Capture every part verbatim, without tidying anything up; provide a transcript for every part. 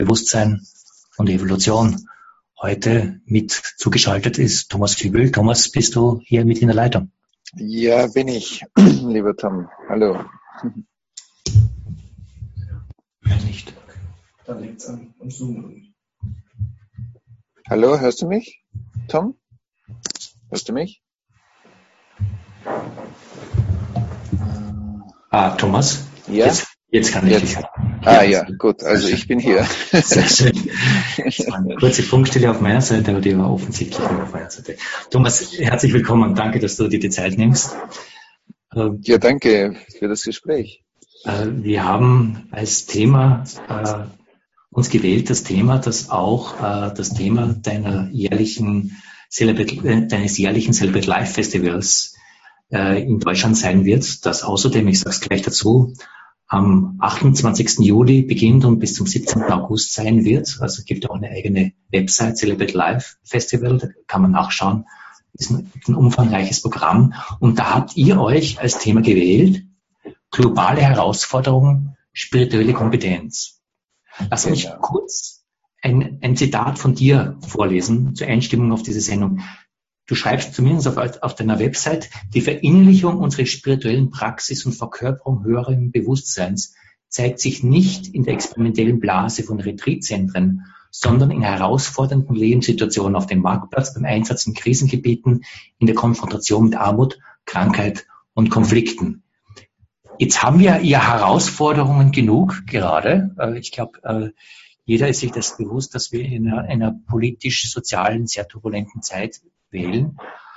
Bewusstsein und Evolution. Heute mit zugeschaltet ist Thomas Kübel. Thomas, bist du hier mit in der Leitung? Ja, bin ich, lieber Tom. Hallo. Nicht. Da liegt's am, am Zoom. Hallo, hörst du mich, Tom? Hörst du mich? Ah, Thomas? Ja? Jetzt, jetzt kann ich Jetzt. dich hören. Ah ja, gut, also ich bin hier. Sehr schön. Das war eine kurze Funkstelle auf meiner Seite, aber die war offensichtlich nicht auf meiner Seite. Thomas, herzlich willkommen. Danke, dass du dir die Zeit nimmst. Ja, danke für das Gespräch. Wir haben als Thema äh, uns gewählt, das Thema, das auch äh, das Thema deiner jährlichen Celebrate, deines jährlichen Celebrate Life Festivals äh, in Deutschland sein wird, das außerdem, ich sage es gleich dazu, am achtundzwanzigsten Juli beginnt und bis zum siebzehnten August sein wird. Also es gibt auch eine eigene Website, Celebrate Life Festival, da kann man nachschauen. Das ist ein, ein umfangreiches Programm. Und da habt ihr euch als Thema gewählt, globale Herausforderungen, spirituelle Kompetenz. Lass mich Genau. kurz ein, ein Zitat von dir vorlesen zur Einstimmung auf diese Sendung. Du schreibst zumindest auf, auf deiner Website, die Verinnerlichung unserer spirituellen Praxis und Verkörperung höheren Bewusstseins zeigt sich nicht in der experimentellen Blase von Retreatzentren, sondern in herausfordernden Lebenssituationen auf dem Marktplatz, beim Einsatz in Krisengebieten, in der Konfrontation mit Armut, Krankheit und Konflikten. Jetzt haben wir ja Herausforderungen genug gerade. Ich glaube, jeder ist sich das bewusst, dass wir in einer, einer politisch-sozialen, sehr turbulenten Zeit wählen.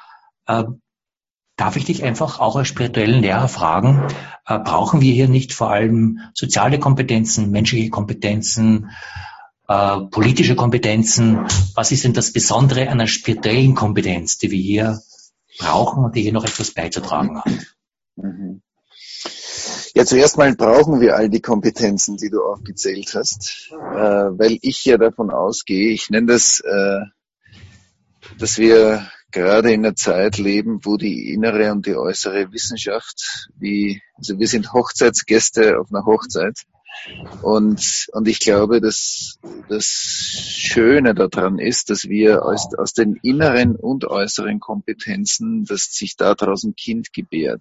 Darf ich dich einfach auch als spirituellen Lehrer fragen, brauchen wir hier nicht vor allem soziale Kompetenzen, menschliche Kompetenzen, politische Kompetenzen? Was ist denn das Besondere an einer spirituellen Kompetenz, die wir hier brauchen und die hier noch etwas beizutragen hat? Mhm. Ja, zuerst mal brauchen wir all die Kompetenzen, die du aufgezählt hast, äh, weil ich ja davon ausgehe, ich nenne das, äh, dass wir gerade in einer Zeit leben, wo die innere und die äußere Wissenschaft, wie, also wir sind Hochzeitsgäste auf einer Hochzeit und, und ich glaube, dass das Schöne daran ist, dass wir aus, aus den inneren und äußeren Kompetenzen, dass sich da draußen Kind gebärt.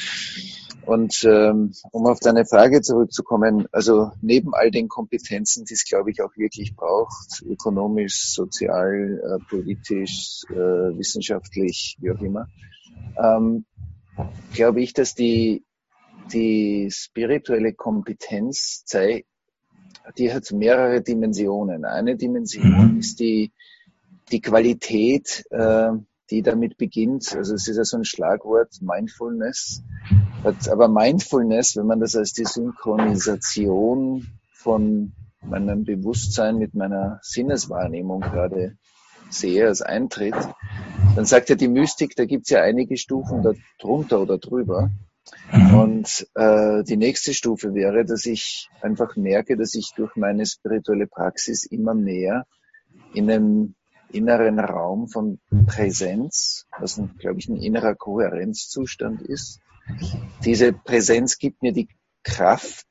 Und ähm, um auf deine Frage zurückzukommen, also neben all den Kompetenzen, die es, glaube ich, auch wirklich braucht, ökonomisch, sozial, äh, politisch, äh, wissenschaftlich, wie auch immer, ähm, glaube ich, dass die die spirituelle Kompetenz zeigt, die hat mehrere Dimensionen. Eine Dimension Mhm. ist die die Qualität, äh, die damit beginnt. Also es ist ja so ein Schlagwort, Mindfulness. Aber Mindfulness, wenn man das als die Synchronisation von meinem Bewusstsein mit meiner Sinneswahrnehmung gerade sehe, als eintritt, dann sagt ja die Mystik, da gibt's ja einige Stufen da drunter oder drüber. Und äh, die nächste Stufe wäre, dass ich einfach merke, dass ich durch meine spirituelle Praxis immer mehr in einem inneren Raum von Präsenz, was, glaube ich, ein innerer Kohärenzzustand ist. Diese Präsenz gibt mir die Kraft,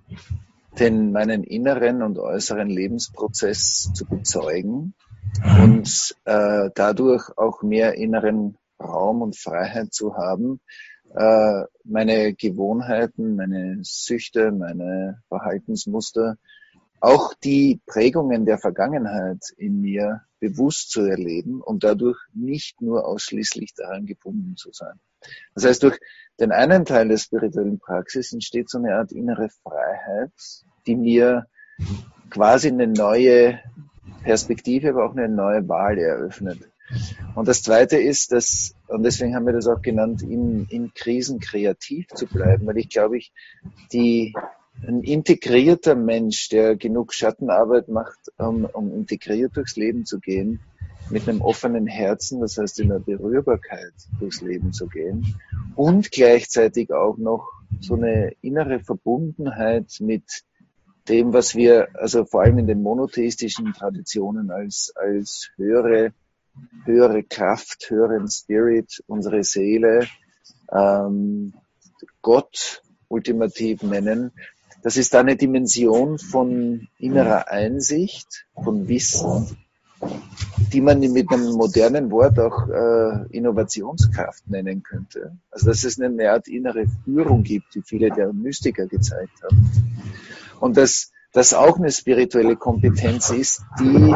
den meinen inneren und äußeren Lebensprozess zu bezeugen und äh, dadurch auch mehr inneren Raum und Freiheit zu haben, äh, meine Gewohnheiten, meine Süchte, meine Verhaltensmuster, auch die Prägungen der Vergangenheit in mir bewusst zu erleben und dadurch nicht nur ausschließlich daran gebunden zu sein. Das heißt, durch den einen Teil der spirituellen Praxis entsteht so eine Art innere Freiheit, die mir quasi eine neue Perspektive, aber auch eine neue Wahl eröffnet. Und das Zweite ist, dass, und deswegen haben wir das auch genannt, in, in Krisen kreativ zu bleiben, weil ich glaube, ich, die, ein integrierter Mensch, der genug Schattenarbeit macht, um, um integriert durchs Leben zu gehen, mit einem offenen Herzen, das heißt in der Berührbarkeit durchs Leben zu gehen und gleichzeitig auch noch so eine innere Verbundenheit mit dem, was wir, also vor allem in den monotheistischen Traditionen als, als höhere, höhere Kraft, höheren Spirit, unsere Seele, ähm, Gott ultimativ nennen, das ist eine Dimension von innerer Einsicht, von Wissen, die man mit einem modernen Wort auch äh, Innovationskraft nennen könnte. Also dass es eine Art innere Führung gibt, wie viele der Mystiker gezeigt haben. Und dass das auch eine spirituelle Kompetenz ist, die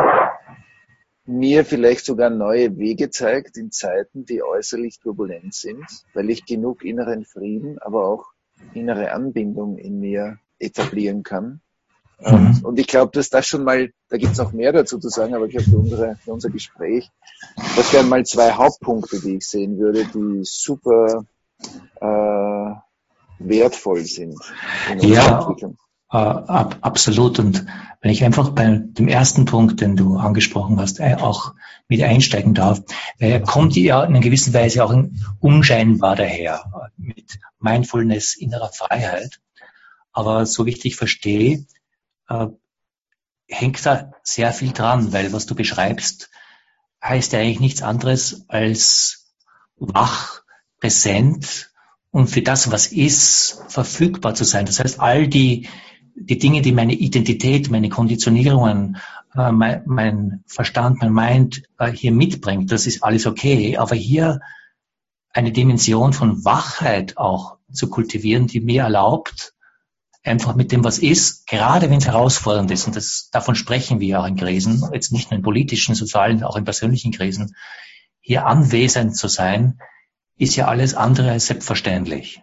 mir vielleicht sogar neue Wege zeigt in Zeiten, die äußerlich turbulent sind, weil ich genug inneren Frieden, aber auch innere Anbindung in mir etablieren kann. Und, und ich glaube, dass das schon mal, da gibt es noch mehr dazu zu sagen, aber ich glaube, für, unsere, für unser Gespräch, das wären mal zwei Hauptpunkte, die ich sehen würde, die super äh, wertvoll sind in unserer ja, Entwicklung. Äh, ab, absolut. Und wenn ich einfach bei dem ersten Punkt, den du angesprochen hast, äh, auch mit einsteigen darf, äh, kommt ja in einer gewissen Weise auch in, unscheinbar daher, mit Mindfulness, innerer Freiheit. Aber so wie ich dich verstehe, äh, hängt da sehr viel dran, weil was du beschreibst, heißt ja eigentlich nichts anderes als wach, präsent und für das, was ist, verfügbar zu sein. Das heißt, all die, die Dinge, die meine Identität, meine Konditionierungen, äh, mein, mein Verstand, mein Mind äh, hier mitbringt, das ist alles okay. Aber hier eine Dimension von Wachheit auch zu kultivieren, die mir erlaubt, einfach mit dem, was ist, gerade wenn es herausfordernd ist, und das, davon sprechen wir auch in Krisen, jetzt nicht nur in politischen, sozialen, auch in persönlichen Krisen, hier anwesend zu sein, ist ja alles andere als selbstverständlich.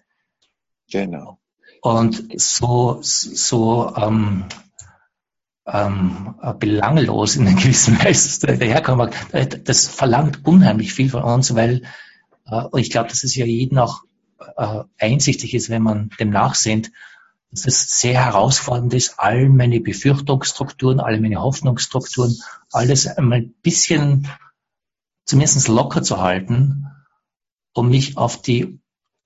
Genau. Und so, so ähm, ähm, belanglos in einer gewissen Weise daherkommen, das verlangt unheimlich viel von uns, weil äh, und ich glaube, dass es ja jedem auch äh, einsichtig ist, wenn man dem nachsehnt, dass es sehr herausfordernd ist, all meine Befürchtungsstrukturen, alle meine Hoffnungsstrukturen, alles einmal ein bisschen zumindest locker zu halten, um mich auf die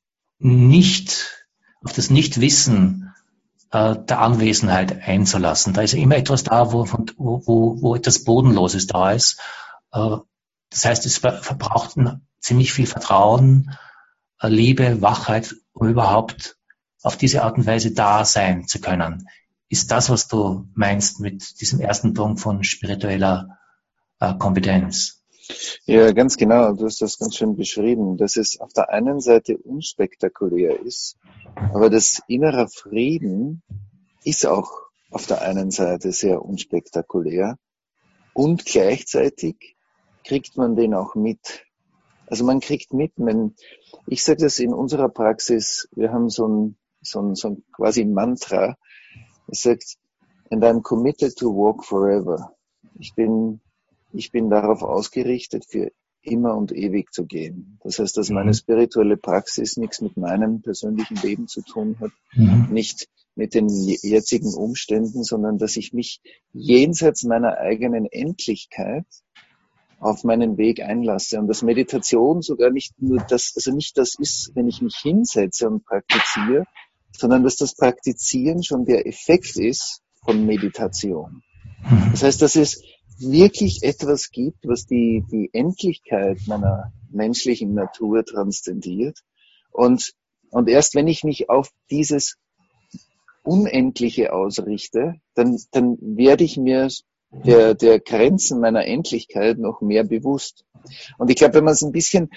nicht, auf das Nichtwissen äh, der Anwesenheit einzulassen. Da ist ja immer etwas da, wo, wo, wo etwas Bodenloses da ist. Äh, das heißt, es verbraucht ziemlich viel Vertrauen, äh, Liebe, Wachheit, um überhaupt auf diese Art und Weise da sein zu können. Ist das, was du meinst mit diesem ersten Punkt von spiritueller äh, Kompetenz? Ja, ganz genau. Du hast das ganz schön beschrieben, dass es auf der einen Seite unspektakulär ist, aber das innere Frieden ist auch auf der einen Seite sehr unspektakulär und gleichzeitig kriegt man den auch mit. Also man kriegt mit, wenn, ich sage das in unserer Praxis, wir haben so ein so ein, so ein quasi Mantra. Es sagt, and I'm committed to walk forever. Ich bin, ich bin darauf ausgerichtet, für immer und ewig zu gehen. Das heißt, dass meine spirituelle Praxis nichts mit meinem persönlichen Leben zu tun hat, mhm. nicht mit den jetzigen Umständen, sondern dass ich mich jenseits meiner eigenen Endlichkeit auf meinen Weg einlasse. Und dass Meditation sogar nicht nur das, also nicht das ist, wenn ich mich hinsetze und praktiziere, sondern dass das Praktizieren schon der Effekt ist von Meditation. Das heißt, dass es wirklich etwas gibt, was die, die Endlichkeit meiner menschlichen Natur transzendiert. Und, und erst wenn ich mich auf dieses Unendliche ausrichte, dann, dann werde ich mir der, der Grenzen meiner Endlichkeit noch mehr bewusst. Und ich glaube, wenn man es ein bisschen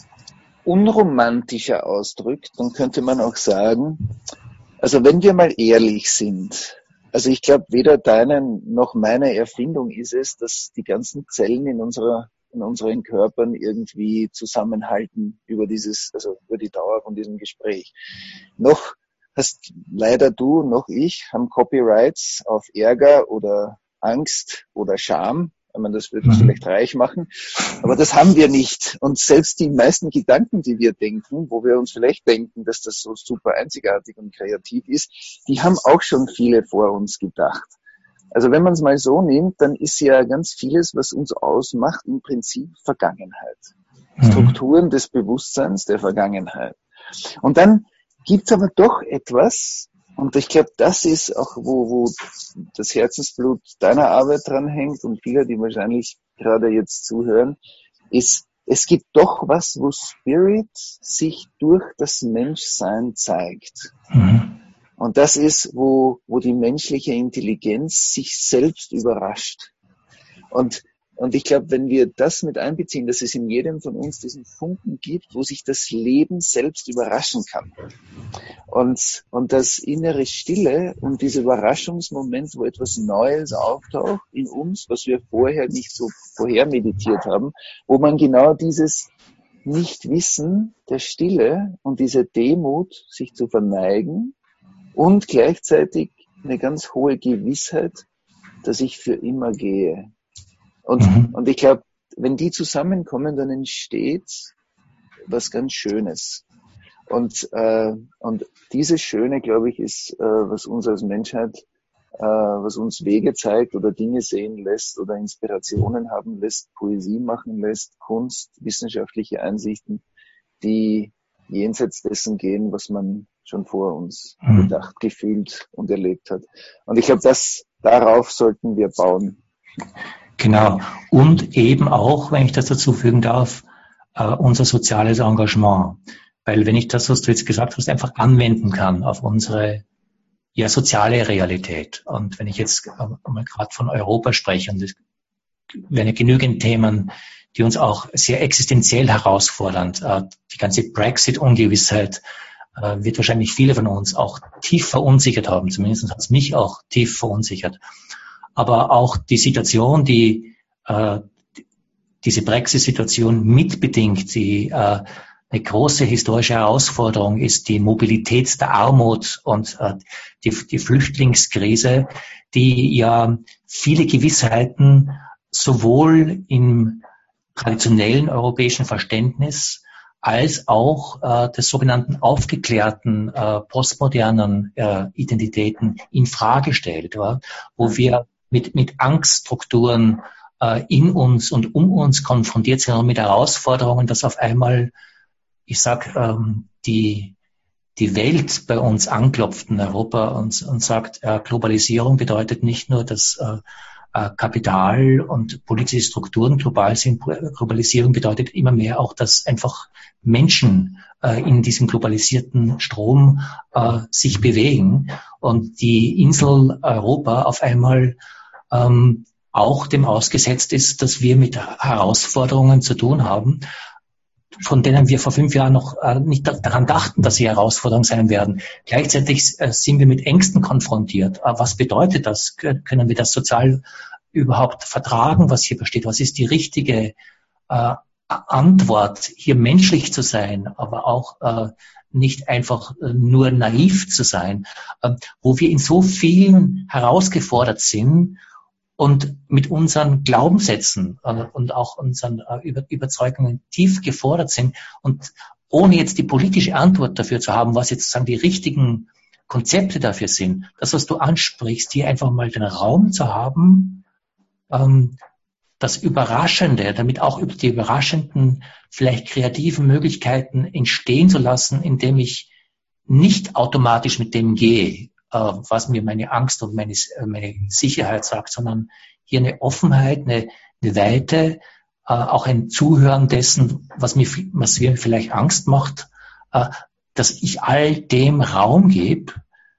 unromantischer ausdrückt, dann könnte man auch sagen, also wenn wir mal ehrlich sind, also ich glaube, weder deine noch meine Erfindung ist es, dass die ganzen Zellen in unserer, in unseren Körpern irgendwie zusammenhalten über dieses, also über die Dauer von diesem Gespräch. Noch hast leider du, noch ich, haben Copyrights auf Ärger oder Angst oder Scham. Ich meine, das würde uns vielleicht reich machen, aber das haben wir nicht. Und selbst die meisten Gedanken, die wir denken, wo wir uns vielleicht denken, dass das so super einzigartig und kreativ ist, die haben auch schon viele vor uns gedacht. Also wenn man es mal so nimmt, dann ist ja ganz vieles, was uns ausmacht, im Prinzip Vergangenheit. Strukturen des Bewusstseins der Vergangenheit. Und dann gibt's aber doch etwas, und ich glaube, das ist auch, wo, wo das Herzensblut deiner Arbeit dran hängt und viele, die wahrscheinlich gerade jetzt zuhören, ist, es gibt doch was, wo Spirit sich durch das Menschsein zeigt. Mhm. Und das ist, wo, wo die menschliche Intelligenz sich selbst überrascht. Und, und ich glaube, wenn wir das mit einbeziehen, dass es in jedem von uns diesen Funken gibt, wo sich das Leben selbst überraschen kann. Und, und das innere Stille und dieser Überraschungsmoment, wo etwas Neues auftaucht in uns, was wir vorher nicht so vorher meditiert haben, wo man genau dieses Nichtwissen der Stille und diese Demut, sich zu verneigen und gleichzeitig eine ganz hohe Gewissheit, dass ich für immer gehe. Und, mhm. und ich glaube, wenn die zusammenkommen, dann entsteht was ganz Schönes. Und, äh, und dieses Schöne, glaube ich, ist, äh, was uns als Menschheit, äh, was uns Wege zeigt oder Dinge sehen lässt oder Inspirationen haben lässt, Poesie machen lässt, Kunst, wissenschaftliche Einsichten, die jenseits dessen gehen, was man schon vor uns mhm. gedacht, gefühlt und erlebt hat. Und ich glaube, das, darauf sollten wir bauen. Genau. Und eben auch, wenn ich das dazu fügen darf, äh, unser soziales Engagement. Weil wenn ich das, was du jetzt gesagt hast, einfach anwenden kann auf unsere ja soziale Realität. Und wenn ich jetzt mal gerade von Europa spreche, und es werden ja genügend Themen, die uns auch sehr existenziell herausfordern. Äh, die ganze Brexit-Ungewissheit äh, wird wahrscheinlich viele von uns auch tief verunsichert haben. Zumindest hat es mich auch tief verunsichert. Aber auch die Situation, die äh, diese Brexit-Situation mitbedingt, die äh, eine große historische Herausforderung ist, die Mobilität der Armut und äh, die, die Flüchtlingskrise, die ja viele Gewissheiten sowohl im traditionellen europäischen Verständnis als auch äh, des sogenannten aufgeklärten, äh, postmodernen äh, Identitäten in Frage stellt, ja? Wo wir mit, mit Angststrukturen äh, in uns und um uns konfrontiert sind und mit Herausforderungen, dass auf einmal, ich sag, ähm, die, die Welt bei uns anklopft in Europa und, und sagt, äh, Globalisierung bedeutet nicht nur, dass äh, Kapital und politische Strukturen global sind. Globalisierung bedeutet immer mehr auch, dass einfach Menschen äh, in diesem globalisierten Strom äh, sich bewegen und die Insel Europa auf einmal ähm, auch dem ausgesetzt ist, dass wir mit Herausforderungen zu tun haben, von denen wir vor fünf Jahren noch äh, nicht daran dachten, dass sie Herausforderungen sein werden. Gleichzeitig äh, sind wir mit Ängsten konfrontiert. Äh, was bedeutet das? Können wir das sozial überhaupt vertragen, was hier besteht? Was ist die richtige äh, Antwort, hier menschlich zu sein, aber auch äh, nicht einfach äh, nur naiv zu sein, äh, wo wir in so vielen herausgefordert sind und mit unseren Glaubenssätzen äh, und auch unseren äh, Über- Überzeugungen tief gefordert sind und ohne jetzt die politische Antwort dafür zu haben, was jetzt sozusagen die richtigen Konzepte dafür sind, das, was du ansprichst, hier einfach mal den Raum zu haben, ähm, das Überraschende, damit auch über die überraschenden, vielleicht kreativen Möglichkeiten entstehen zu lassen, indem ich nicht automatisch mit dem gehe, was mir meine Angst und meine, meine Sicherheit sagt, sondern hier eine Offenheit, eine, eine Weite, auch ein Zuhören dessen, was mir, was mir vielleicht Angst macht, dass ich all dem Raum gebe,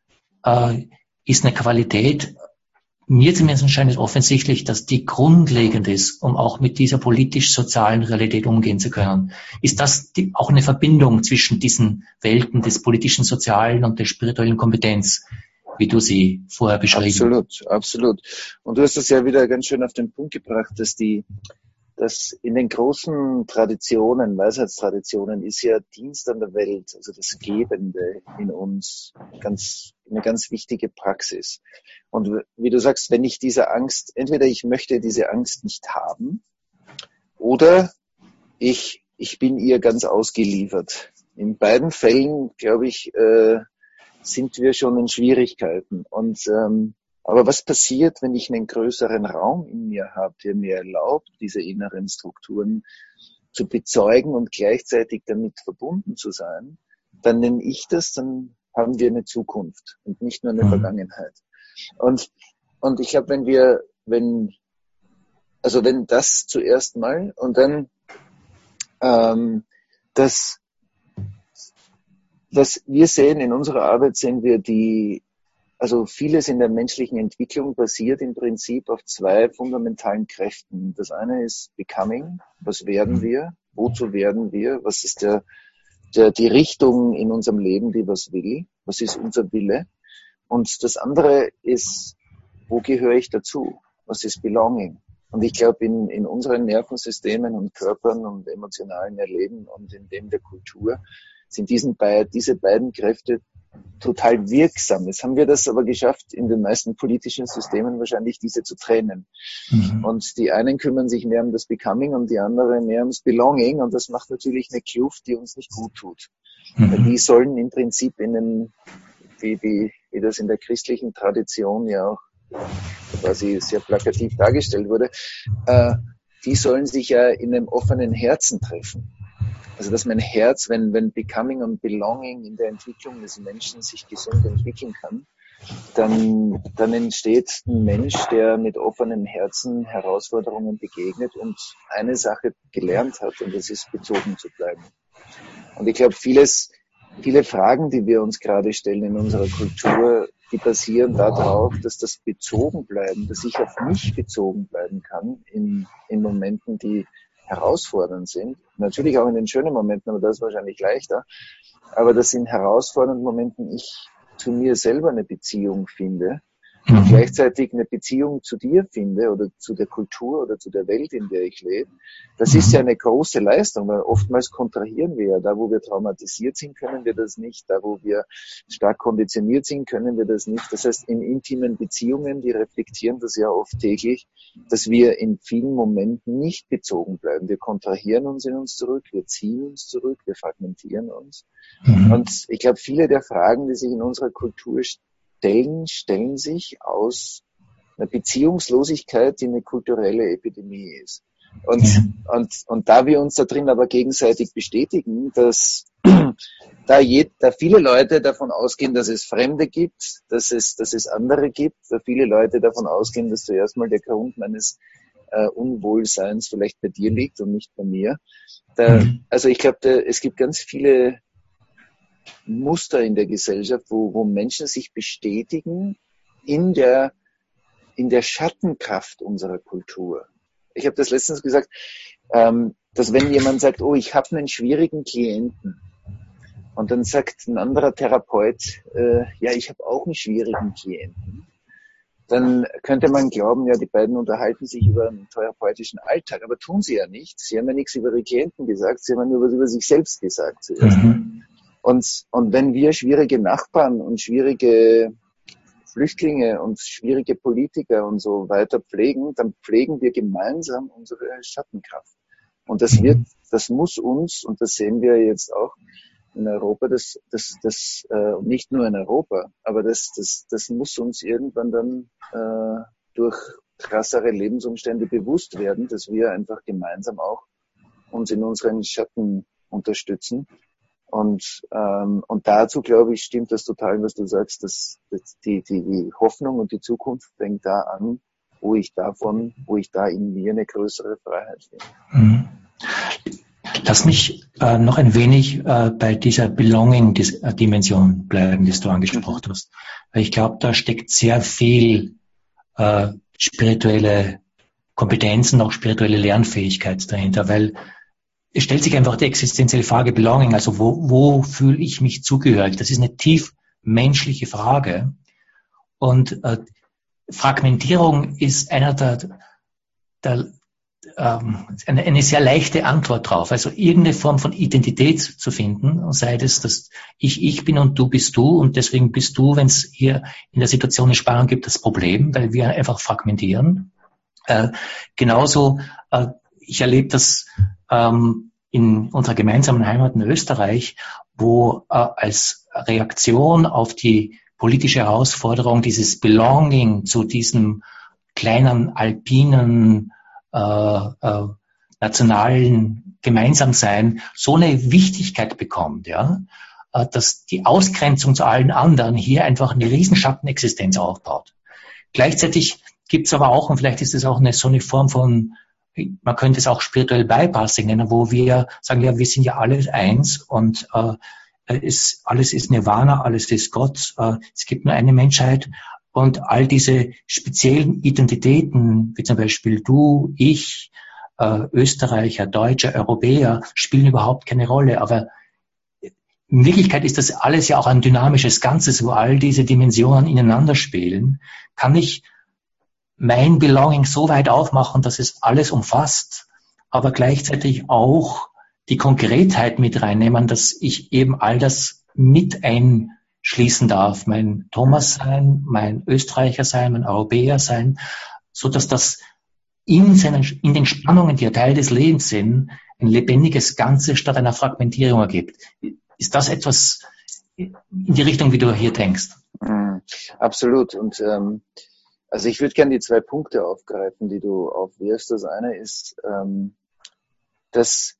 ist eine Qualität. Mir zumindest scheint es offensichtlich, dass die grundlegend ist, um auch mit dieser politisch-sozialen Realität umgehen zu können. Ist das die, auch eine Verbindung zwischen diesen Welten des politischen, sozialen und der spirituellen Kompetenz, wie du sie vorher beschrieben hast? Absolut, absolut. Und du hast das ja wieder ganz schön auf den Punkt gebracht, dass die, dass in den großen Traditionen, Weisheitstraditionen, ist ja Dienst an der Welt, also das Gebende in uns, ganz, eine ganz wichtige Praxis. Und wie du sagst, wenn ich diese Angst, entweder ich möchte diese Angst nicht haben, oder ich, ich bin ihr ganz ausgeliefert. In beiden Fällen, glaube ich, äh, sind wir schon in Schwierigkeiten. Und ähm, aber was passiert, wenn ich einen größeren Raum in mir habe, der mir erlaubt, diese inneren Strukturen zu bezeugen und gleichzeitig damit verbunden zu sein? Dann nenne ich das, dann haben wir eine Zukunft und nicht nur eine mhm. Vergangenheit. Und und ich glaube, wenn wir, wenn, also wenn das zuerst mal und dann ähm, das was wir sehen in unserer Arbeit, sehen wir die, also vieles in der menschlichen Entwicklung basiert im Prinzip auf zwei fundamentalen Kräften. Das eine ist Becoming. Was werden wir? Wozu werden wir? Was ist der, der, die Richtung in unserem Leben, die was will? Was ist unser Wille? Und das andere ist, wo gehöre ich dazu? Was ist Belonging? Und ich glaube, in, in unseren Nervensystemen und Körpern und emotionalen Erleben und in dem der Kultur sind diesen beid, diese beiden Kräfte total wirksam. Jetzt haben wir das aber geschafft, in den meisten politischen Systemen wahrscheinlich diese zu trennen. Mhm. Und die einen kümmern sich mehr um das Becoming und die anderen mehr ums Belonging. Und das macht natürlich eine Kluft, die uns nicht gut tut. Mhm. Weil die sollen im Prinzip in einem, wie, wie, wie das in der christlichen Tradition ja auch quasi sehr plakativ dargestellt wurde, äh, die sollen sich ja in einem offenen Herzen treffen. Also dass mein Herz, wenn, wenn Becoming und Belonging in der Entwicklung des Menschen sich gesund entwickeln kann, dann, dann entsteht ein Mensch, der mit offenem Herzen Herausforderungen begegnet und eine Sache gelernt hat, und das ist, bezogen zu bleiben. Und ich glaube, vieles, viele Fragen, die wir uns gerade stellen in unserer Kultur, die basieren darauf, dass das Bezogenbleiben, dass ich auf mich bezogen bleiben kann in, in Momenten, die herausfordernd sind. Natürlich auch in den schönen Momenten, aber das ist wahrscheinlich leichter. Aber dass in herausfordernden Momenten ich zu mir selber eine Beziehung finde und mhm. gleichzeitig eine Beziehung zu dir finde oder zu der Kultur oder zu der Welt, in der ich lebe. Das mhm. ist ja eine große Leistung, weil oftmals kontrahieren wir ja. Da, wo wir traumatisiert sind, können wir das nicht. Da, wo wir stark konditioniert sind, können wir das nicht. Das heißt, in intimen Beziehungen, die reflektieren das ja oft täglich, dass wir in vielen Momenten nicht bezogen bleiben. Wir kontrahieren uns in uns zurück, wir ziehen uns zurück, wir fragmentieren uns. Mhm. Und ich glaube, viele der Fragen, die sich in unserer Kultur stellen, stellen sich aus einer Beziehungslosigkeit, die eine kulturelle Epidemie ist. Und, mhm. und, und da wir uns da drin aber gegenseitig bestätigen, dass da, je, da viele Leute davon ausgehen, dass es Fremde gibt, dass es, dass es andere gibt, da viele Leute davon ausgehen, dass zuerst mal der Grund meines äh, Unwohlseins vielleicht bei dir liegt und nicht bei mir. Da, mhm. Also ich glaube, es gibt ganz viele Muster in der Gesellschaft, wo, wo Menschen sich bestätigen in der, in der Schattenkraft unserer Kultur. Ich habe das letztens gesagt, ähm, dass wenn jemand sagt, oh, ich habe einen schwierigen Klienten, und dann sagt ein anderer Therapeut, äh, ja, ich habe auch einen schwierigen Klienten, dann könnte man glauben, ja, die beiden unterhalten sich über einen therapeutischen Alltag, aber tun sie ja nicht. Sie haben ja nichts über ihre Klienten gesagt, sie haben nur was über sich selbst gesagt zuerst. Mhm. Und, und wenn wir schwierige Nachbarn und schwierige Flüchtlinge und schwierige Politiker und so weiter pflegen, dann pflegen wir gemeinsam unsere Schattenkraft. Und das wird, das muss uns, und das sehen wir jetzt auch in Europa, das, das, das, äh, nicht nur in Europa, aber das, das, das muss uns irgendwann dann äh, durch krassere Lebensumstände bewusst werden, dass wir einfach gemeinsam auch uns in unseren Schatten unterstützen. Und, ähm, und dazu, glaube ich, stimmt das total, was du sagst, dass, dass die, die, die Hoffnung und die Zukunft fängt da an, wo ich davon, wo ich da in mir eine größere Freiheit finde. Mhm. Lass mich äh, noch ein wenig äh, bei dieser Belonging-Dimension bleiben, die du angesprochen mhm. hast. Weil ich glaube, da steckt sehr viel äh, spirituelle Kompetenzen, auch spirituelle Lernfähigkeit dahinter, weil es stellt sich einfach die existenzielle Frage Belonging, also wo, wo fühle ich mich zugehörig? Das ist eine tief menschliche Frage. Und äh, Fragmentierung ist einer der, der ähm, eine, eine sehr leichte Antwort drauf. Also irgendeine Form von Identität zu finden, sei das, dass ich ich bin und du bist du und deswegen bist du, wenn es hier in der Situation eine Spannung gibt, das Problem, weil wir einfach fragmentieren. Äh, genauso, äh, ich erlebe das ähm, in unserer gemeinsamen Heimat in Österreich, wo äh, als Reaktion auf die politische Herausforderung dieses Belonging zu diesem kleinen, alpinen, äh, äh, nationalen Gemeinsamsein so eine Wichtigkeit bekommt, ja, äh, dass die Ausgrenzung zu allen anderen hier einfach eine Riesenschattenexistenz aufbaut. Gleichzeitig gibt es aber auch, und vielleicht ist es auch eine so eine Form von, man könnte es auch spirituell Bypassing nennen, wo wir sagen, ja, wir sind ja alle eins und äh, äh, ist, alles ist Nirvana, alles ist Gott, äh, es gibt nur eine Menschheit und all diese speziellen Identitäten, wie zum Beispiel du, ich, äh, Österreicher, Deutscher, Europäer, spielen überhaupt keine Rolle, aber in Wirklichkeit ist das alles ja auch ein dynamisches Ganzes, wo all diese Dimensionen ineinander spielen. Kann ich mein Belonging so weit aufmachen, dass es alles umfasst, aber gleichzeitig auch die Konkretheit mit reinnehmen, dass ich eben all das mit einschließen darf. Mein Thomas sein, mein Österreicher sein, mein Europäer sein, so dass das in seinen, in den Spannungen, die ja Teil des Lebens sind, ein lebendiges Ganze statt einer Fragmentierung ergibt. Ist das etwas in die Richtung, wie du hier denkst? Mm, absolut. Und ähm, also ich würde gerne die zwei Punkte aufgreifen, die du aufwirfst. Das eine ist, ähm, dass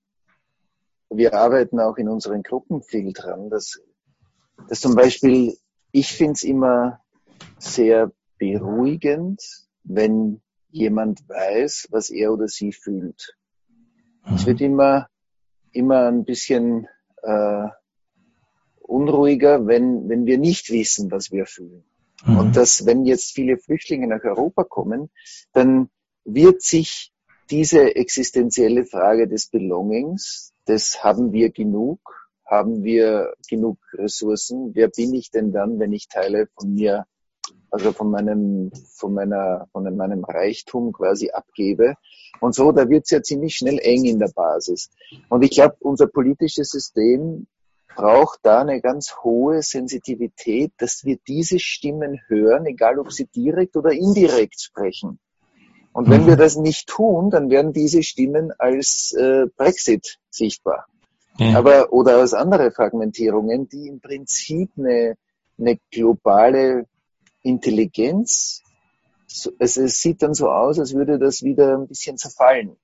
wir arbeiten auch in unseren Gruppen viel dran, dass, dass zum Beispiel, ich finde es immer sehr beruhigend, wenn jemand weiß, was er oder sie fühlt. Mhm. Es wird immer, immer ein bisschen äh, unruhiger, wenn, wenn wir nicht wissen, was wir fühlen. Mhm. Und dass, wenn jetzt viele Flüchtlinge nach Europa kommen, dann wird sich diese existenzielle Frage des Belongings, das haben wir genug, haben wir genug Ressourcen, wer bin ich denn dann, wenn ich Teile von mir, also von meinem, von meiner, von meinem Reichtum quasi abgebe. Und so, da wird's ja ziemlich schnell eng in der Basis. Und ich glaube, unser politisches System braucht da eine ganz hohe Sensitivität, dass wir diese Stimmen hören, egal ob sie direkt oder indirekt sprechen. Und wenn wir das nicht tun, dann werden diese Stimmen als äh, Brexit sichtbar. Ja. Aber, oder als andere Fragmentierungen, die im Prinzip eine, eine globale Intelligenz, also es sieht dann so aus, als würde das wieder ein bisschen zerfallen.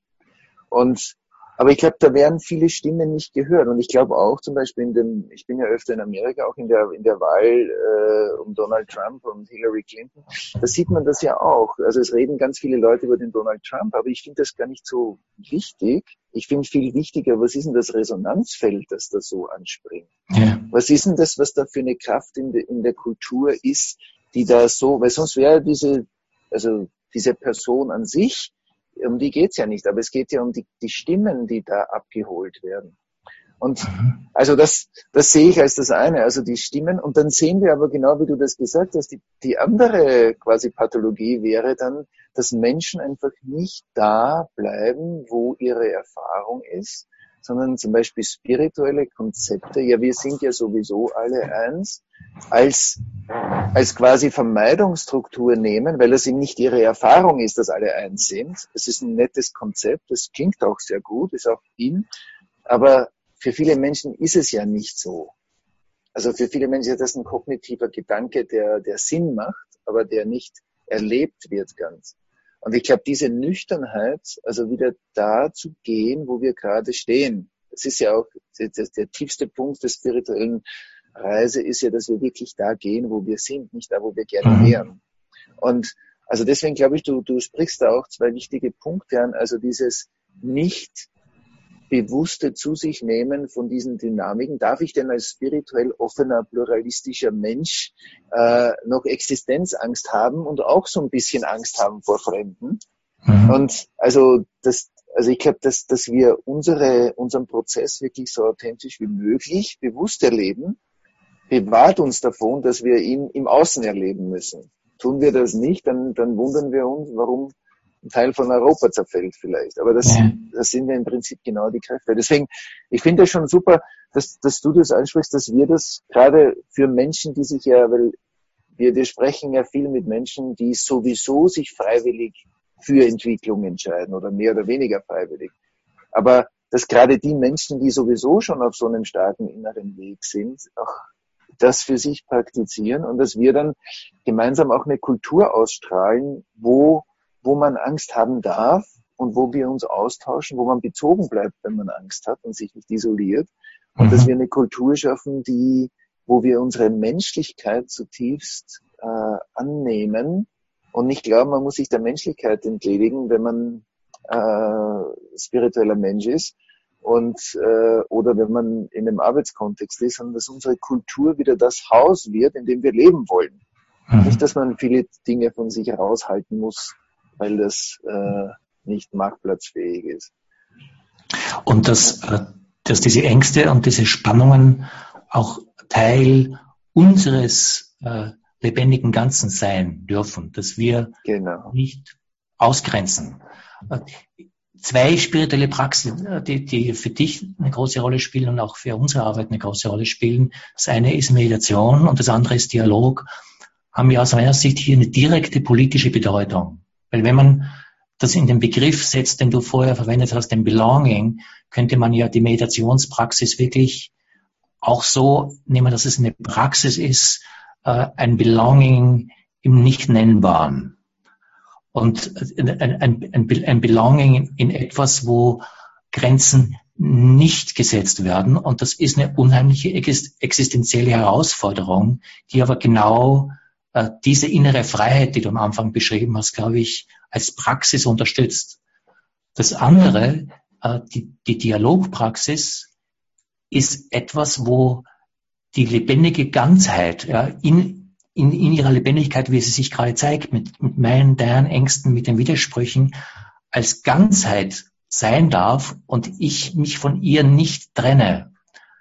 Und aber ich glaube, da werden viele Stimmen nicht gehört. Und ich glaube auch zum Beispiel in dem, ich bin ja öfter in Amerika, auch in der in der Wahl äh, um Donald Trump und Hillary Clinton, da sieht man das ja auch. Also es reden ganz viele Leute über den Donald Trump, aber ich finde das gar nicht so wichtig. Ich finde viel wichtiger, was ist denn das Resonanzfeld, das da so anspringt? Ja. Was ist denn das, was da für eine Kraft in, de, in der Kultur ist, die da so, weil sonst wäre diese, also diese Person an sich, um die geht's ja nicht, aber es geht ja um die, die Stimmen, die da abgeholt werden. Und also das, das sehe ich als das eine, also die Stimmen. Und dann sehen wir aber genau, wie du das gesagt hast, die, die andere quasi Pathologie wäre dann, dass Menschen einfach nicht da bleiben, wo ihre Erfahrung ist, sondern zum Beispiel spirituelle Konzepte, ja, wir sind ja sowieso alle eins, als, als quasi Vermeidungsstruktur nehmen, weil das eben nicht ihre Erfahrung ist, dass alle eins sind. Es ist ein nettes Konzept, das klingt auch sehr gut, ist auch in, aber für viele Menschen ist es ja nicht so. Also für viele Menschen ist das ein kognitiver Gedanke, der, der Sinn macht, aber der nicht erlebt wird ganz. Und ich glaube, diese Nüchternheit, also wieder da zu gehen, wo wir gerade stehen, das ist ja auch der, der tiefste Punkt der spirituellen Reise, ist ja, dass wir wirklich da gehen, wo wir sind, nicht da, wo wir gerne wären. Und also deswegen glaube ich, du, du sprichst da auch zwei wichtige Punkte an, also dieses nicht bewusste zu sich nehmen von diesen Dynamiken. Darf ich denn als spirituell offener, pluralistischer Mensch äh, noch Existenzangst haben und auch so ein bisschen Angst haben vor Fremden? Mhm. Und also das, also ich glaube, dass, dass wir unsere, unseren Prozess wirklich so authentisch wie möglich bewusst erleben, bewahrt uns davon, dass wir ihn im Außen erleben müssen. Tun wir das nicht, dann, dann wundern wir uns, warum ein Teil von Europa zerfällt vielleicht. Aber das, ja. das sind ja im Prinzip genau die Kräfte. Deswegen, ich finde es schon super, dass, dass du das ansprichst, dass wir das gerade für Menschen, die sich ja, weil wir, wir sprechen ja viel mit Menschen, die sowieso sich freiwillig für Entwicklung entscheiden oder mehr oder weniger freiwillig. Aber dass gerade die Menschen, die sowieso schon auf so einem starken inneren Weg sind, auch das für sich praktizieren und dass wir dann gemeinsam auch eine Kultur ausstrahlen, wo wo man Angst haben darf und wo wir uns austauschen, wo man bezogen bleibt, wenn man Angst hat und sich nicht isoliert. Und mhm. dass wir eine Kultur schaffen, die, wo wir unsere Menschlichkeit zutiefst äh, annehmen und nicht glauben, man muss sich der Menschlichkeit entledigen, wenn man äh, spiritueller Mensch ist. und äh, oder wenn man in einem Arbeitskontext ist, sondern dass unsere Kultur wieder das Haus wird, in dem wir leben wollen. Mhm. Nicht, dass man viele Dinge von sich raushalten muss, weil das äh, nicht marktplatzfähig ist. Und dass, äh, dass diese Ängste und diese Spannungen auch Teil unseres äh, lebendigen Ganzen sein dürfen, dass wir genau. nicht ausgrenzen. Äh, zwei spirituelle Praxen, die, die für dich eine große Rolle spielen und auch für unsere Arbeit eine große Rolle spielen. Das eine ist Meditation und das andere ist Dialog, haben ja aus meiner Sicht hier eine direkte politische Bedeutung. Weil wenn man das in den Begriff setzt, den du vorher verwendet hast, den Belonging, könnte man ja die Meditationspraxis wirklich auch so nehmen, dass es eine Praxis ist, äh, ein Belonging im Nicht-Nennbaren. Und ein, ein, ein, ein Belonging in etwas, wo Grenzen nicht gesetzt werden. Und das ist eine unheimliche existenzielle Herausforderung, die aber genau äh, diese innere Freiheit, die du am Anfang beschrieben hast, glaube ich, als Praxis unterstützt. Das andere, äh, die, die Dialogpraxis, ist etwas, wo die lebendige Ganzheit ja, in, in, in ihrer Lebendigkeit, wie sie sich gerade zeigt, mit, mit meinen, deinen Ängsten, mit den Widersprüchen, als Ganzheit sein darf und ich mich von ihr nicht trenne.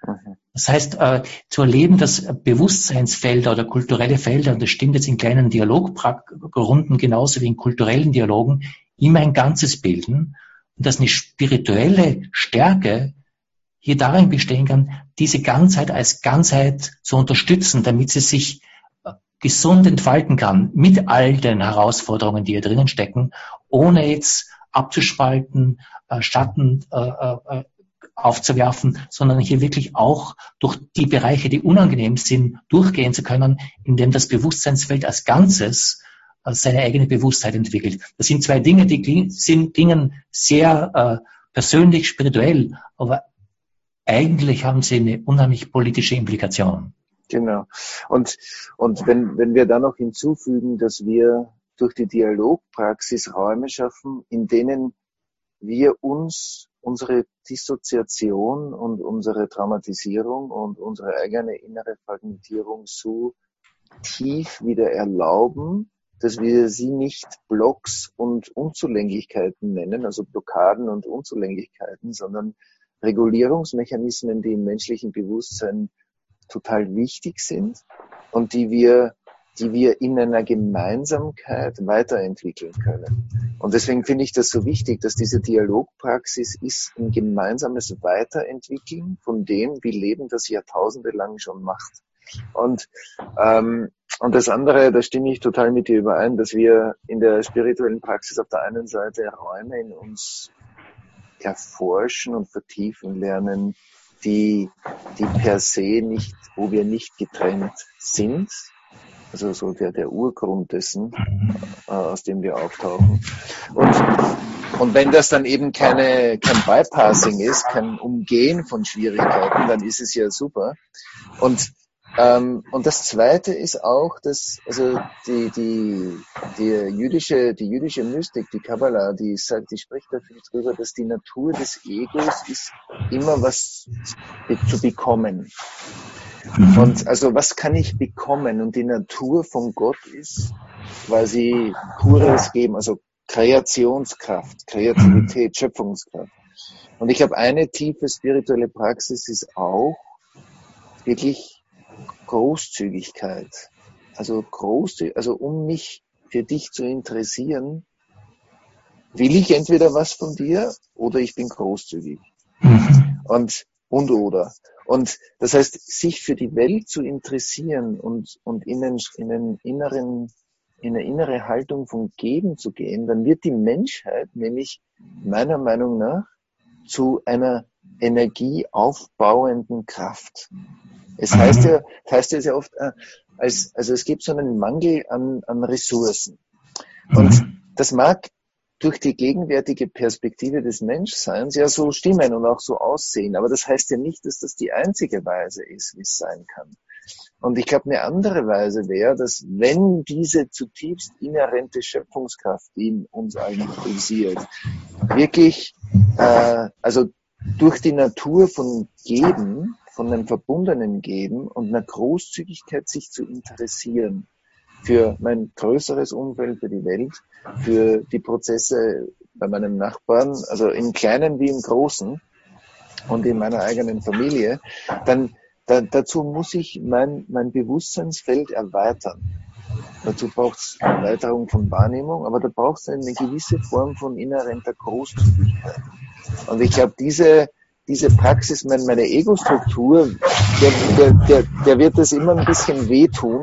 Das heißt, äh, zu erleben, dass Bewusstseinsfelder oder kulturelle Felder, und das stimmt jetzt in kleinen Dialogrunden genauso wie in kulturellen Dialogen, immer ein Ganzes bilden und dass eine spirituelle Stärke hier darin bestehen kann, diese Ganzheit als Ganzheit zu unterstützen, damit sie sich gesund entfalten kann, mit all den Herausforderungen, die hier drinnen stecken, ohne jetzt abzuspalten, äh, Schatten äh, äh, aufzuwerfen, sondern hier wirklich auch durch die Bereiche, die unangenehm sind, durchgehen zu können, indem das Bewusstseinsfeld als Ganzes äh, seine eigene Bewusstheit entwickelt. Das sind zwei Dinge, die sind Dingen sehr äh, persönlich, spirituell, aber eigentlich haben sie eine unheimlich politische Implikation. Genau. Und, und wenn, wenn wir dann noch hinzufügen, dass wir durch die Dialogpraxis Räume schaffen, in denen wir uns unsere Dissoziation und unsere Traumatisierung und unsere eigene innere Fragmentierung so tief wieder erlauben, dass wir sie nicht Blocks und Unzulänglichkeiten nennen, also Blockaden und Unzulänglichkeiten, sondern Regulierungsmechanismen, die im menschlichen Bewusstsein total wichtig sind und die wir, die wir in einer Gemeinsamkeit weiterentwickeln können. Und deswegen finde ich das so wichtig, dass diese Dialogpraxis ist ein gemeinsames Weiterentwickeln von dem, wie Leben das Jahrtausende lang schon macht. Und, ähm, und das andere, da stimme ich total mit dir überein, dass wir in der spirituellen Praxis auf der einen Seite Räume in uns erforschen und vertiefen lernen, die, die per se nicht, wo wir nicht getrennt sind, also so der, der Urgrund dessen, äh, aus dem wir auftauchen. Und, und wenn das dann eben keine, kein Bypassing ist, kein Umgehen von Schwierigkeiten, dann ist es ja super. Und Ähm, und das Zweite ist auch, dass also die die die jüdische die jüdische Mystik, die Kabbalah, die sagt, die spricht da viel drüber, dass die Natur des Egos ist, immer was zu bekommen. Und also was kann ich bekommen? Und die Natur von Gott ist quasi pures Geben, also Kreationskraft, Kreativität, Schöpfungskraft. Und ich glaube, eine tiefe spirituelle Praxis ist auch wirklich Großzügigkeit, also großzügig, also um mich für dich zu interessieren, will ich entweder was von dir oder ich bin großzügig. Mhm. Und, und oder. Und das heißt, sich für die Welt zu interessieren und, und in einen, in einen inneren, in eine innere Haltung von Geben zu gehen, dann wird die Menschheit nämlich meiner Meinung nach zu einer energieaufbauenden Kraft. Es heißt ja, es heißt ja sehr oft, äh, als, also es gibt so einen Mangel an, an Ressourcen. Und das mag durch die gegenwärtige Perspektive des Menschseins ja so stimmen und auch so aussehen. Aber das heißt ja nicht, dass das die einzige Weise ist, wie es sein kann. Und ich glaube, eine andere Weise wäre, dass wenn diese zutiefst inhärente Schöpfungskraft, die in uns allen pulsiert, wirklich, äh, also durch die Natur von Geben, von einem verbundenen Geben und einer Großzügigkeit sich zu interessieren für mein größeres Umfeld, für die Welt, für die Prozesse bei meinem Nachbarn, also im Kleinen wie im Großen und in meiner eigenen Familie, dann da, dazu muss ich mein, mein Bewusstseinsfeld erweitern. Dazu braucht es Erweiterung von Wahrnehmung, aber da braucht es eine gewisse Form von inhärenter Großzügigkeit. Und ich glaube, diese diese Praxis, meine, meine Ego-Struktur, der, der, der, der wird das immer ein bisschen wehtun,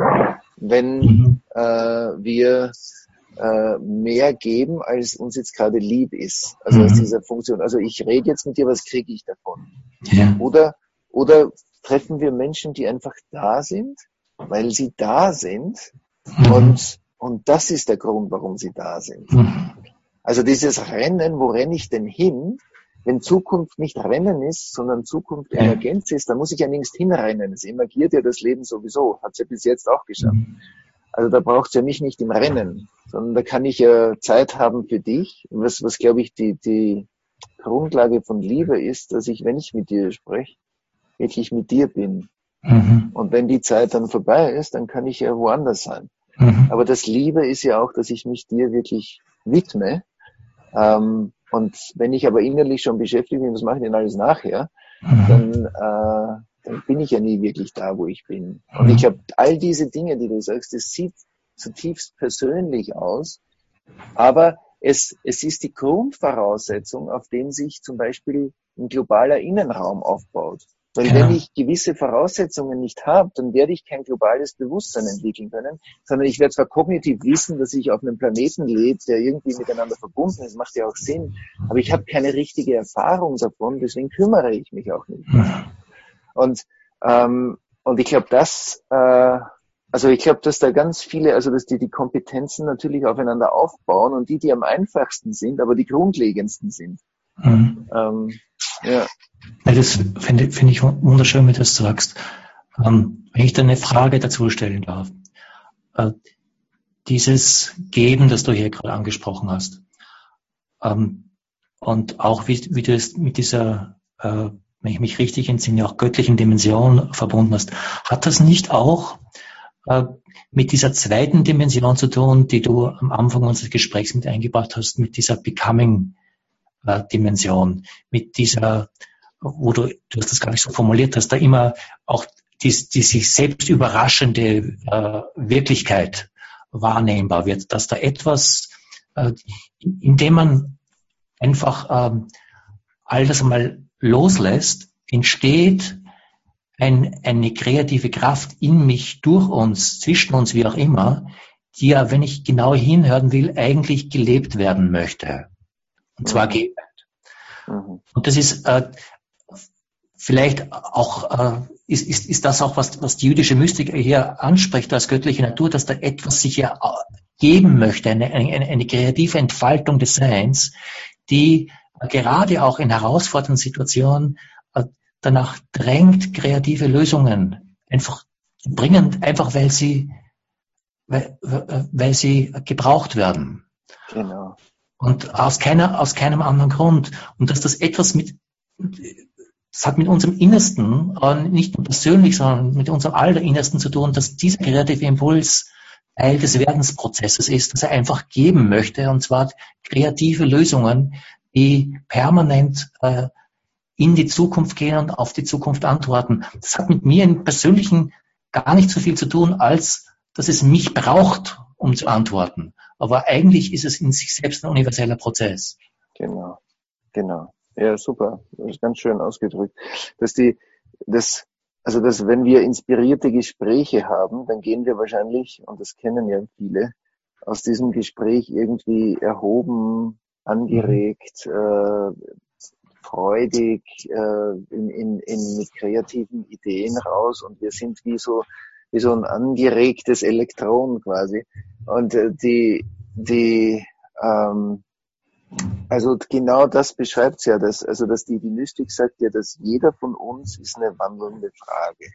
wenn äh, wir äh, mehr geben, als uns jetzt gerade lieb ist. Also aus dieser Funktion. Also ich rede jetzt mit dir, was kriege ich davon? Ja. Oder, oder treffen wir Menschen, die einfach da sind, weil sie da sind und, und das ist der Grund, warum sie da sind. Also dieses Rennen, wo renne ich denn hin? Wenn Zukunft nicht Rennen ist, sondern Zukunft Emergenz ist, dann muss ich ja nirgends hinrennen. Es emergiert ja das Leben sowieso. Hat es ja bis jetzt auch geschafft. Also da braucht es ja mich nicht im Rennen, sondern da kann ich ja Zeit haben für dich. Was, was glaube ich, die, die Grundlage von Liebe ist, dass ich, wenn ich mit dir spreche, wirklich mit dir bin. Mhm. Und wenn die Zeit dann vorbei ist, dann kann ich ja woanders sein. Mhm. Aber das Liebe ist ja auch, dass ich mich dir wirklich widme. Ähm, Und wenn ich aber innerlich schon beschäftigt bin, was mache ich denn alles nachher, mhm. dann, äh, dann bin ich ja nie wirklich da, wo ich bin. Und ich glaube, all diese Dinge, die du sagst, das sieht zutiefst persönlich aus, aber es, es ist die Grundvoraussetzung, auf dem sich zum Beispiel ein globaler Innenraum aufbaut. Weil ja. wenn ich gewisse Voraussetzungen nicht habe, dann werde ich kein globales Bewusstsein entwickeln können, sondern ich werde zwar kognitiv wissen, dass ich auf einem Planeten lebe, der irgendwie miteinander verbunden ist, macht ja auch Sinn, aber ich habe keine richtige Erfahrung davon, deswegen kümmere ich mich auch nicht. Und ähm, und ich glaube, dass äh, also ich glaube, dass da ganz viele, also dass die die Kompetenzen natürlich aufeinander aufbauen und die, die am einfachsten sind, aber die grundlegendsten sind. Mhm. Ähm, ja. Das finde find ich wunderschön, wie du das sagst. Ähm, wenn ich da eine Frage dazu stellen darf. Äh, dieses Geben, das du hier gerade angesprochen hast, ähm, und auch wie, wie du es mit dieser, äh, wenn ich mich richtig entsinne, auch göttlichen Dimension verbunden hast, hat das nicht auch äh, mit dieser zweiten Dimension zu tun, die du am Anfang unseres Gesprächs mit eingebracht hast, mit dieser Becoming-Dimension, mit dieser, wo du, du hast das gar nicht so formuliert hast, da immer auch die, die sich selbst überraschende äh, Wirklichkeit wahrnehmbar wird, dass da etwas, äh, indem man einfach ähm, all das einmal loslässt, entsteht ein, eine kreative Kraft in mich, durch uns, zwischen uns, wie auch immer, die ja, wenn ich genau hinhören will, eigentlich gelebt werden möchte. Und zwar gebend. Mhm. Und das ist äh, vielleicht auch, äh, ist, ist, ist das auch, was, was die jüdische Mystik hier anspricht als göttliche Natur, dass da etwas sich ja geben möchte, eine, eine, eine kreative Entfaltung des Seins, die äh, gerade auch in herausfordernden Situationen äh, danach drängt, kreative Lösungen einfach zu bringen, einfach weil sie, weil, weil sie gebraucht werden. Genau. Und aus keiner, aus keinem anderen Grund. Und dass das etwas mit, das hat mit unserem Innersten, nicht nur persönlich, sondern mit unserem Allerinnersten zu tun, dass dieser kreative Impuls Teil des Werdensprozesses ist, dass er einfach geben möchte, und zwar kreative Lösungen, die permanent äh, in die Zukunft gehen und auf die Zukunft antworten. Das hat mit mir im Persönlichen gar nicht so viel zu tun, als dass es mich braucht, um zu antworten. Aber eigentlich ist es in sich selbst ein universeller Prozess. Genau, genau. Ja, super. Das ist ganz schön ausgedrückt. Dass die, das, also dass wenn wir inspirierte Gespräche haben, dann gehen wir wahrscheinlich, und das kennen ja viele, aus diesem Gespräch irgendwie erhoben, angeregt, äh, freudig, äh, in, in, in, mit kreativen Ideen raus, und wir sind wie so, wie so ein angeregtes Elektron quasi. Und äh, die, die, ähm, also genau das beschreibt ja, dass, also dass die, die Mystik sagt ja, dass jeder von uns ist eine wandelnde Frage.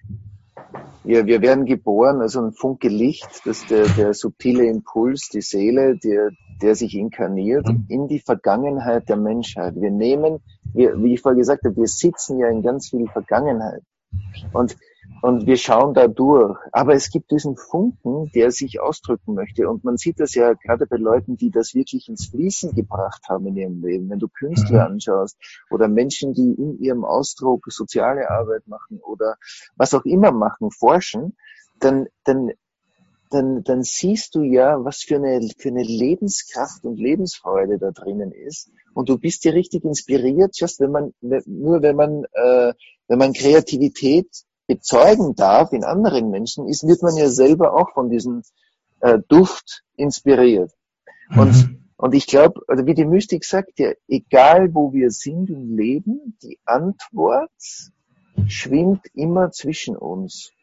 Ja, wir werden geboren, also ein Funke Licht, das der, der subtile Impuls, die Seele, der, der sich inkarniert in die Vergangenheit der Menschheit. Wir nehmen wir, wie ich vorher gesagt habe, wir sitzen ja in ganz viel Vergangenheit. Und, und wir schauen da durch. Aber es gibt diesen Funken, der sich ausdrücken möchte. Und man sieht das ja gerade bei Leuten, die das wirklich ins Fließen gebracht haben in ihrem Leben. Wenn du Künstler anschaust oder Menschen, die in ihrem Ausdruck soziale Arbeit machen oder was auch immer machen, forschen, dann, dann, dann, dann siehst du ja, was für eine, für eine Lebenskraft und Lebensfreude da drinnen ist. Und du bist ja richtig inspiriert, just wenn man, nur wenn man, äh, wenn man Kreativität bezeugen darf in anderen Menschen, ist, wird man ja selber auch von diesem äh, Duft inspiriert. Und, mhm. und ich glaube, also wie die Mystik sagt ja, egal wo wir sind im Leben, die Antwort schwimmt immer zwischen uns.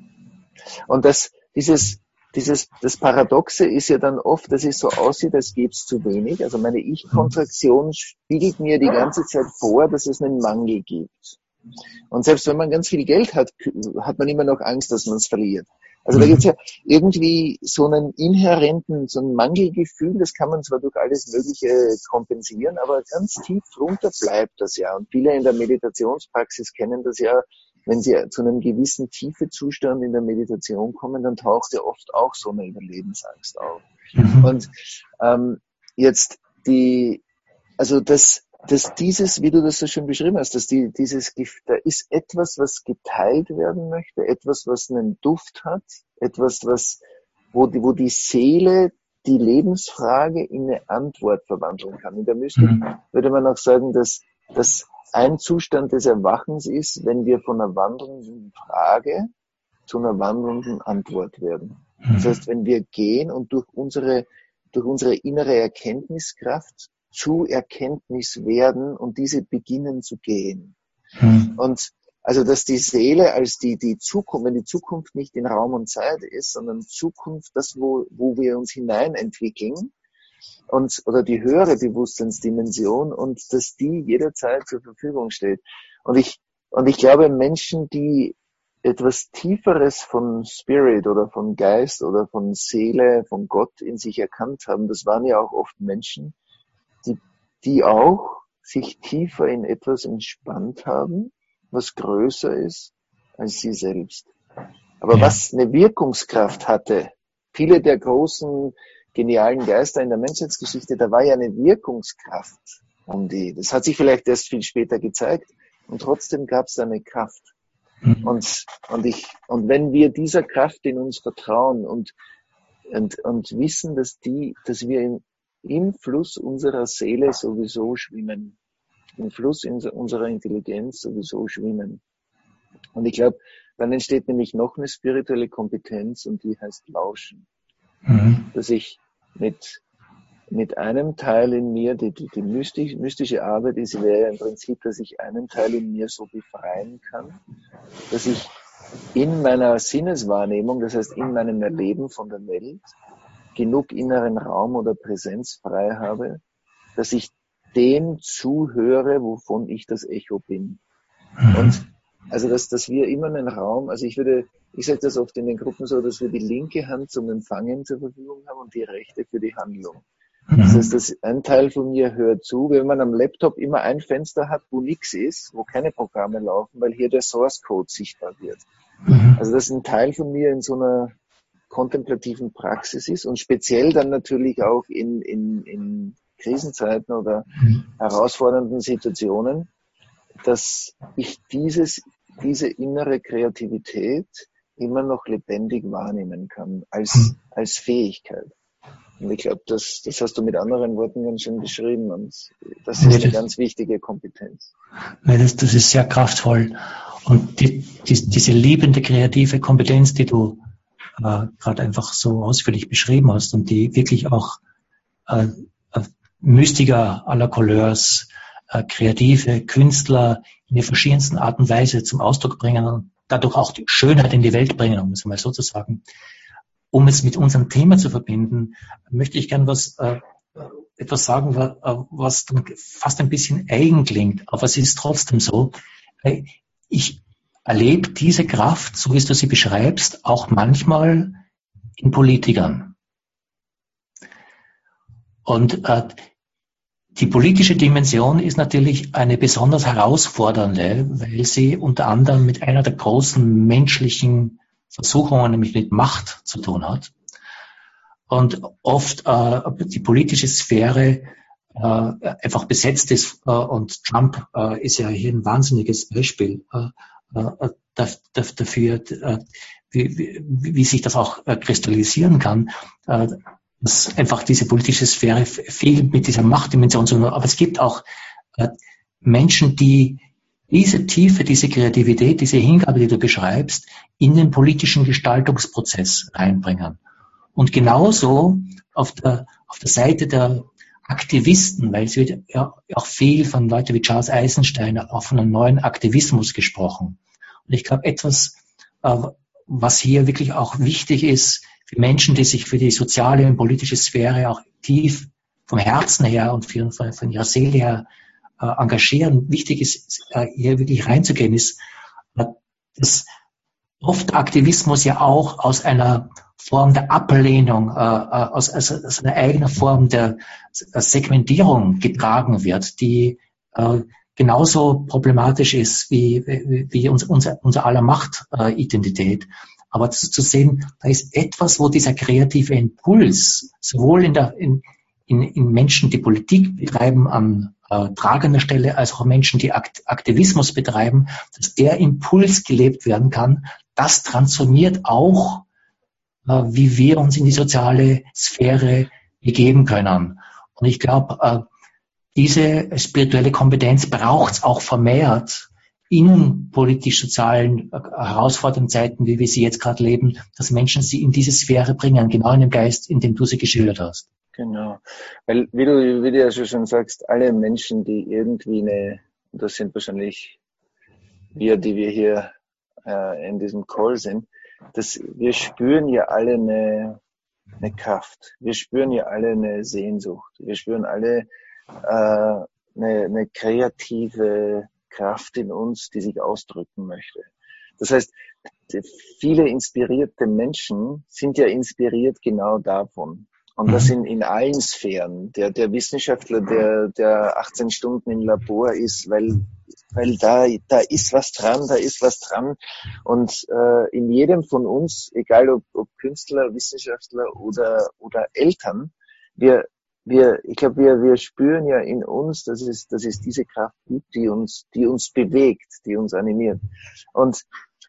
Und das, dieses, dieses, das Paradoxe ist ja dann oft, dass es so aussieht, als gäbe es zu wenig. Also meine Ich-Kontraktion spiegelt mir die ganze Zeit vor, dass es einen Mangel gibt. Und selbst wenn man ganz viel Geld hat, hat man immer noch Angst, dass man es verliert. Also da gibt es ja irgendwie so einen inhärenten, so ein Mangelgefühl, das kann man zwar durch alles Mögliche kompensieren, aber ganz tief drunter bleibt das ja. Und viele in der Meditationspraxis kennen das ja, wenn sie zu einem gewissen Tiefezustand in der Meditation kommen, dann taucht ja oft auch so eine Überlebensangst auf. Mhm. Und ähm, jetzt die, also das, dass dieses, wie du das so schön beschrieben hast, dass die, dieses Gift, da ist etwas, was geteilt werden möchte, etwas, was einen Duft hat, etwas, was, wo die, wo die Seele die Lebensfrage in eine Antwort verwandeln kann. In der Mystik mhm. würde man auch sagen, dass, dass ein Zustand des Erwachens ist, wenn wir von einer wandelnden Frage zu einer wandelnden Antwort werden. Mhm. Das heißt, wenn wir gehen und durch unsere, durch unsere innere Erkenntniskraft zu Erkenntnis werden und diese beginnen zu gehen. Hm. Und also, dass die Seele als die, die Zukunft, wenn die Zukunft nicht in Raum und Zeit ist, sondern Zukunft, das, wo, wo wir uns hineinentwickeln, und, oder die höhere Bewusstseinsdimension, und dass die jederzeit zur Verfügung steht. Und ich, und ich glaube, Menschen, die etwas Tieferes von Spirit oder von Geist oder von Seele, von Gott in sich erkannt haben, das waren ja auch oft Menschen, Die, die auch sich tiefer in etwas entspannt haben, was größer ist als sie selbst. Aber ja. was eine Wirkungskraft hatte, viele der großen, genialen Geister in der Menschheitsgeschichte, da war ja eine Wirkungskraft um die. Das hat sich vielleicht erst viel später gezeigt und trotzdem gab es da eine Kraft. Mhm. Und, und ich, und wenn wir dieser Kraft in uns vertrauen und, und, und wissen, dass die, dass wir in im Fluss unserer Seele sowieso schwimmen, im Fluss unserer Intelligenz sowieso schwimmen. Und ich glaube, dann entsteht nämlich noch eine spirituelle Kompetenz und die heißt Lauschen. Mhm. Dass ich mit, mit einem Teil in mir, die, die, die mystisch, mystische Arbeit ist, wäre im Prinzip, dass ich einen Teil in mir so befreien kann, dass ich in meiner Sinneswahrnehmung, das heißt in meinem Erleben von der Welt, genug inneren Raum oder Präsenz frei habe, dass ich dem zuhöre, wovon ich das Echo bin. Mhm. Und also, dass, dass wir immer einen Raum, also ich würde, ich sage das oft in den Gruppen so, dass wir die linke Hand zum Empfangen zur Verfügung haben und die rechte für die Handlung. Mhm. Das heißt, dass ein Teil von mir hört zu, wenn man am Laptop immer ein Fenster hat, wo nichts ist, wo keine Programme laufen, weil hier der Source Code sichtbar wird. Mhm. Also, dass ein Teil von mir in so einer kontemplativen Praxis ist und speziell dann natürlich auch in, in, in Krisenzeiten oder herausfordernden Situationen, dass ich dieses, diese innere Kreativität immer noch lebendig wahrnehmen kann als, als Fähigkeit. Und ich glaube, das, das hast du mit anderen Worten ganz schön beschrieben und das ist eine ganz wichtige Kompetenz. Das, das ist sehr kraftvoll und die, die, diese liebende kreative Kompetenz, die du äh, gerade einfach so ausführlich beschrieben hast und die wirklich auch äh, äh, Mystiker aller Couleurs, äh, kreative Künstler in der verschiedensten Art und Weise zum Ausdruck bringen und dadurch auch die Schönheit in die Welt bringen, um es mal so zu sagen. Um es mit unserem Thema zu verbinden, möchte ich gern was äh, etwas sagen, was, was dann fast ein bisschen eigen klingt, aber es ist trotzdem so. Ich erlebe diese Kraft, so wie du sie beschreibst, auch manchmal in Politikern. Und äh, Die politische Dimension ist natürlich eine besonders herausfordernde, weil sie unter anderem mit einer der großen menschlichen Versuchungen, nämlich mit Macht zu tun hat. Und oft äh, die politische Sphäre äh, einfach besetzt ist. Äh, und Trump äh, ist ja hier ein wahnsinniges Beispiel äh, äh, dafür, äh, wie, wie, wie sich das auch äh, kristallisieren kann. Äh, dass einfach diese politische Sphäre viel mit dieser Machtdimension zu tun hat. Aber es gibt auch äh, Menschen, die diese Tiefe, diese Kreativität, diese Hingabe, die du beschreibst, in den politischen Gestaltungsprozess reinbringen. Und genauso auf der, auf der Seite der Aktivisten, weil es wird ja auch viel von Leuten wie Charles Eisenstein auch von einem neuen Aktivismus gesprochen. Und ich glaube, etwas, äh, was hier wirklich auch wichtig ist, für Menschen, die sich für die soziale und politische Sphäre auch tief vom Herzen her und von, von ihrer Seele her äh, engagieren. Wichtig ist, äh, hier wirklich reinzugehen, ist, äh, dass oft Aktivismus ja auch aus einer Form der Ablehnung, äh, aus, aus, aus einer eigenen Form der Segmentierung getragen wird, die äh, genauso problematisch ist wie, wie, wie uns, unser, unser aller Machtidentität. Äh, Aber zu, zu sehen, da ist etwas, wo dieser kreative Impuls sowohl in, der, in, in, in Menschen, die Politik betreiben, an äh, tragender Stelle, als auch Menschen, die Akt, Aktivismus betreiben, dass der Impuls gelebt werden kann. Das transformiert auch, äh, wie wir uns in die soziale Sphäre begeben können. Und ich glaube, äh, diese spirituelle Kompetenz braucht es auch vermehrt in politisch-sozialen äh, herausfordernden Zeiten, wie wir sie jetzt gerade leben, dass Menschen sie in diese Sphäre bringen, genau in dem Geist, in dem du sie geschildert hast. Genau. Weil, wie du, wie du ja schon sagst, alle Menschen, die irgendwie eine, und das sind wahrscheinlich wir, die wir hier äh, in diesem Call sind, dass wir spüren ja alle eine, eine Kraft. Wir spüren ja alle eine Sehnsucht. Wir spüren alle äh, eine, eine kreative Kraft in uns, die sich ausdrücken möchte. Das heißt, viele inspirierte Menschen sind ja inspiriert genau davon. Und das in, in allen Sphären. Der, der Wissenschaftler, der, der achtzehn Stunden im Labor ist, weil, weil da, da ist was dran, da ist was dran. Und äh, in jedem von uns, egal ob, ob Künstler, Wissenschaftler oder, oder Eltern, wir, wir, ich glaube, wir, wir spüren ja in uns, dass es, dass es diese Kraft gibt, die uns, die uns bewegt, die uns animiert. Und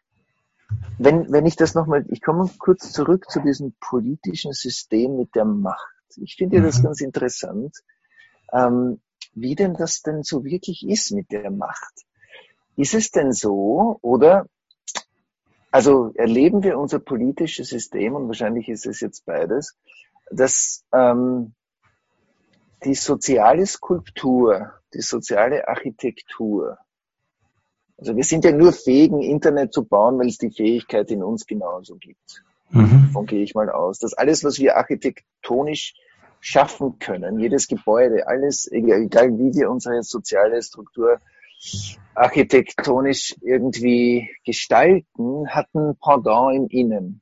Wenn, wenn ich das nochmal, ich komme kurz zurück zu diesem politischen System mit der Macht. Ich finde ja das ganz interessant, ähm, wie denn das denn so wirklich ist mit der Macht. Ist es denn so, oder, also erleben wir unser politisches System, und wahrscheinlich ist es jetzt beides, dass ähm, die soziale Skulptur, die soziale Architektur, also wir sind ja nur fähig, ein Internet zu bauen, weil es die Fähigkeit in uns genauso gibt. Mhm. Davon gehe ich mal aus. Dass alles, was wir architektonisch schaffen können, jedes Gebäude, alles, egal wie wir unsere soziale Struktur architektonisch irgendwie gestalten, hat ein Pendant im Innen.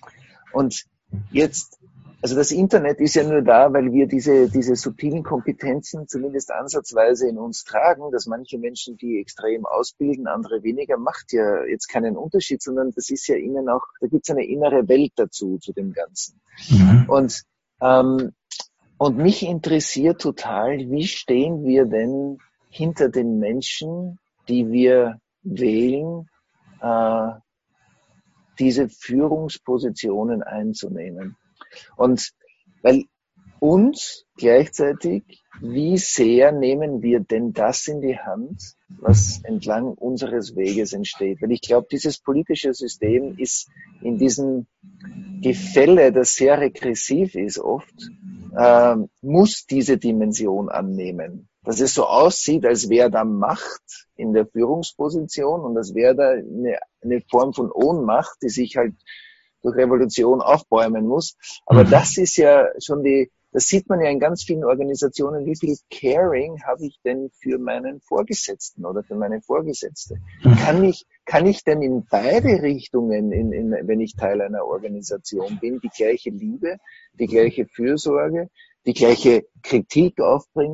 Und jetzt, also das Internet ist ja nur da, weil wir diese, diese subtilen Kompetenzen zumindest ansatzweise in uns tragen, dass manche Menschen die extrem ausbilden, andere weniger, macht ja jetzt keinen Unterschied, sondern das ist ja innen auch, da gibt es eine innere Welt dazu, zu dem Ganzen. Mhm. Und, ähm, und mich interessiert total, wie stehen wir denn hinter den Menschen, die wir wählen, äh, diese Führungspositionen einzunehmen. Und weil uns gleichzeitig, wie sehr nehmen wir denn das in die Hand, was entlang unseres Weges entsteht? Weil ich glaube, dieses politische System ist in diesem Gefälle, das sehr regressiv ist oft, äh, muss diese Dimension annehmen. Dass es so aussieht, als wäre da Macht in der Führungsposition und als wäre da eine, eine Form von Ohnmacht, die sich halt durch Revolution aufbäumen muss. Aber mhm. das ist ja schon die, das sieht man ja in ganz vielen Organisationen, wie viel Caring habe ich denn für meinen Vorgesetzten oder für meine Vorgesetzte? Mhm. Kann ich, kann ich denn in beide Richtungen, in, in, wenn ich Teil einer Organisation bin, die gleiche Liebe, die gleiche Fürsorge, die gleiche Kritik aufbringen?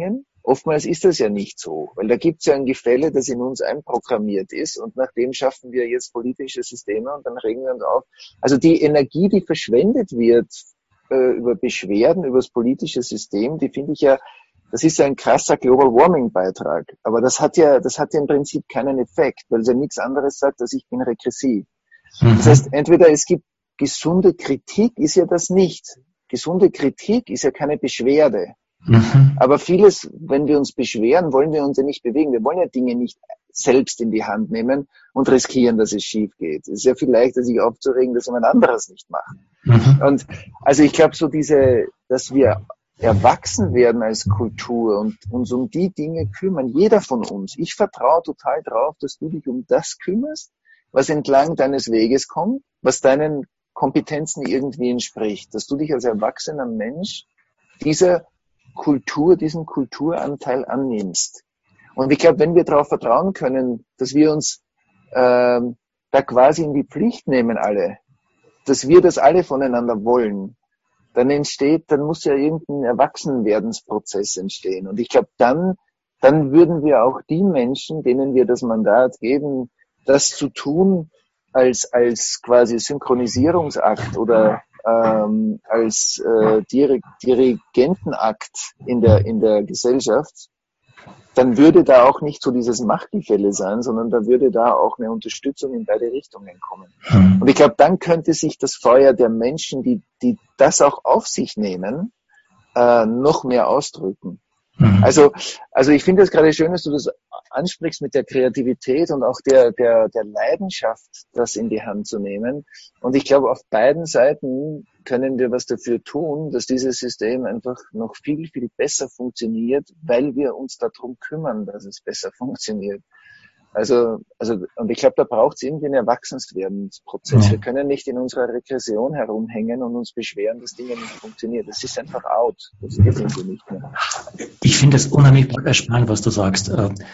Oftmals ist das ja nicht so, weil da gibt es ja ein Gefälle, das in uns einprogrammiert ist und nach dem schaffen wir jetzt politische Systeme und dann regen wir uns auf. Also die Energie, die verschwendet wird äh, über Beschwerden, über das politische System, die finde ich ja, das ist ja ein krasser Global Warming Beitrag. Aber das hat ja, das hat ja im Prinzip keinen Effekt, weil es ja nichts anderes sagt, als ich bin regressiv. Mhm. Das heißt, entweder es gibt gesunde Kritik, ist ja das nicht. Gesunde Kritik ist ja keine Beschwerde. Mhm. Aber vieles, wenn wir uns beschweren, wollen wir uns ja nicht bewegen. Wir wollen ja Dinge nicht selbst in die Hand nehmen und riskieren, dass es schief geht. Es ist ja viel leichter, sich aufzuregen, dass jemand anderes nicht macht. Mhm. Und also ich glaube, so diese, dass wir erwachsen werden als Kultur und uns um die Dinge kümmern, jeder von uns. Ich vertraue total drauf, dass du dich um das kümmerst, was entlang deines Weges kommt, was deinen Kompetenzen irgendwie entspricht. Dass du dich als erwachsener Mensch dieser Kultur, diesen Kulturanteil annimmst. Und ich glaube, wenn wir darauf vertrauen können, dass wir uns ähm, da quasi in die Pflicht nehmen alle, dass wir das alle voneinander wollen, dann entsteht, dann muss ja irgendein Erwachsenwerdensprozess entstehen. Und ich glaube, dann, dann würden wir auch die Menschen, denen wir das Mandat geben, das zu tun, als, als quasi Synchronisierungsakt oder ähm, als äh, Dir- Dirigentenakt in der, in der Gesellschaft, dann würde da auch nicht so dieses Machtgefälle sein, sondern da würde da auch eine Unterstützung in beide Richtungen kommen. Mhm. Und ich glaube, dann könnte sich das Feuer der Menschen, die, die das auch auf sich nehmen, äh, noch mehr ausdrücken. Mhm. Also, also ich finde es gerade schön, dass du das ansprichst mit der Kreativität und auch der, der, der Leidenschaft, das in die Hand zu nehmen. Und ich glaube, auf beiden Seiten können wir was dafür tun, dass dieses System einfach noch viel, viel besser funktioniert, weil wir uns darum kümmern, dass es besser funktioniert. Also, also, und ich glaube, da braucht es irgendwie einen Erwachsenswerdensprozess. Ja. Wir können nicht in unserer Regression herumhängen und uns beschweren, dass Dinge nicht funktionieren. Das ist einfach out. Das geht irgendwie nicht mehr. Ich finde es unheimlich spannend, was du sagst,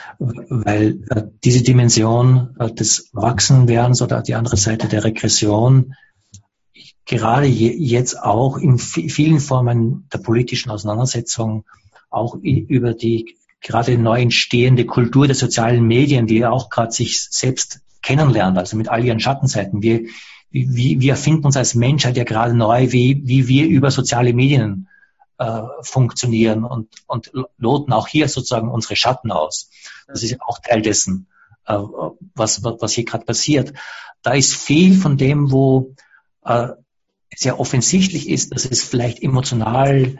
weil diese Dimension des Erwachsenwerdens oder die andere Seite der Regression gerade jetzt auch in vielen Formen der politischen Auseinandersetzung auch über die gerade neu entstehende Kultur der sozialen Medien, die ja auch gerade sich selbst kennenlernt, also mit all ihren Schattenseiten. Wir, wir, wir erfinden uns als Menschheit ja gerade neu, wie, wie wir über soziale Medien äh, funktionieren und, und loten auch hier sozusagen unsere Schatten aus. Das ist ja auch Teil dessen, äh, was, was hier gerade passiert. Da ist viel von dem, wo äh, sehr offensichtlich ist, dass es vielleicht emotional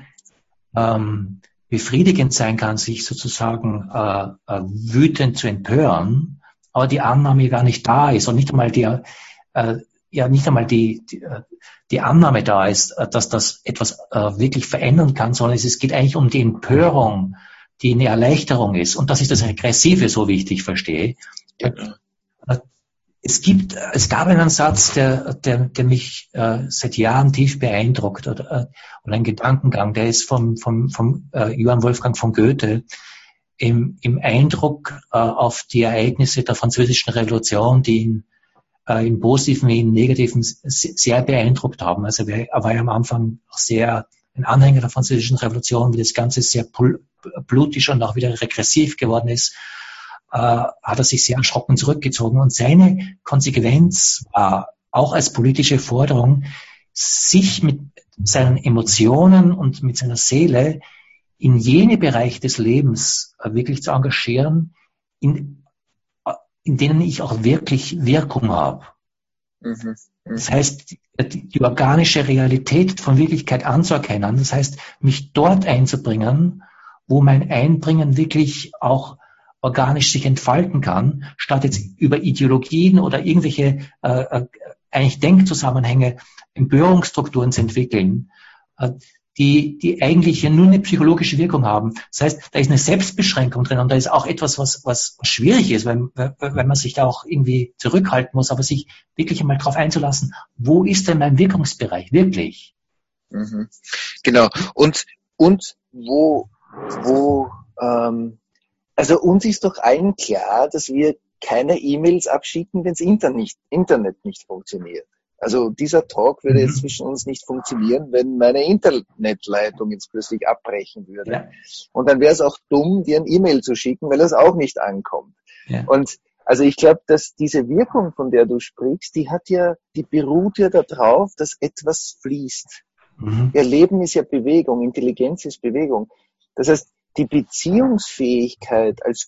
ähm, befriedigend sein kann, sich sozusagen äh, äh, wütend zu empören, aber die Annahme gar nicht da ist und nicht einmal die, äh, ja nicht einmal die, die, die Annahme da ist, äh, dass das etwas äh, wirklich verändern kann, sondern es, es geht eigentlich um die Empörung, die eine Erleichterung ist. Und das ist das Regressive, so wie ich dich verstehe. Äh, Es gibt, es gab einen Satz, der, der, der mich äh, seit Jahren tief beeindruckt oder, äh, oder ein Gedankengang, der ist vom, vom, vom äh, Johann Wolfgang von Goethe im, im Eindruck äh, auf die Ereignisse der Französischen Revolution, die ihn äh, im Positiven wie im Negativen sehr beeindruckt haben. Also er war ja am Anfang auch sehr ein Anhänger der Französischen Revolution, wie das Ganze sehr blutig und auch wieder regressiv geworden ist. Uh, hat er sich sehr erschrocken zurückgezogen. Und seine Konsequenz war auch als politische Forderung, sich mit seinen Emotionen und mit seiner Seele in jene Bereiche des Lebens uh, wirklich zu engagieren, in, uh, in denen ich auch wirklich Wirkung habe. Mhm. Das heißt, die, die organische Realität von Wirklichkeit anzuerkennen. Das heißt, mich dort einzubringen, wo mein Einbringen wirklich auch organisch sich entfalten kann, statt jetzt über Ideologien oder irgendwelche äh, eigentlich Denkzusammenhänge, Empörungsstrukturen zu entwickeln, äh, die, die eigentlich ja nur eine psychologische Wirkung haben. Das heißt, da ist eine Selbstbeschränkung drin und da ist auch etwas, was, was schwierig ist, weil, weil man sich da auch irgendwie zurückhalten muss, aber sich wirklich einmal darauf einzulassen, wo ist denn mein Wirkungsbereich wirklich? Mhm. Genau. Und, und wo, wo, ähm, also uns ist doch allen klar, dass wir keine E-Mails abschicken, wenn das Internet nicht, Internet nicht funktioniert. Also dieser Talk würde Mhm. jetzt zwischen uns nicht funktionieren, wenn meine Internetleitung jetzt plötzlich abbrechen würde. Ja. Und dann wäre es auch dumm, dir ein E-Mail zu schicken, weil das auch nicht ankommt. Ja. Und also ich glaube, dass diese Wirkung, von der du sprichst, die hat ja, die beruht ja darauf, dass etwas fließt. Mhm. Ja, Leben ist ja Bewegung, Intelligenz ist Bewegung. Das heißt, die Beziehungsfähigkeit als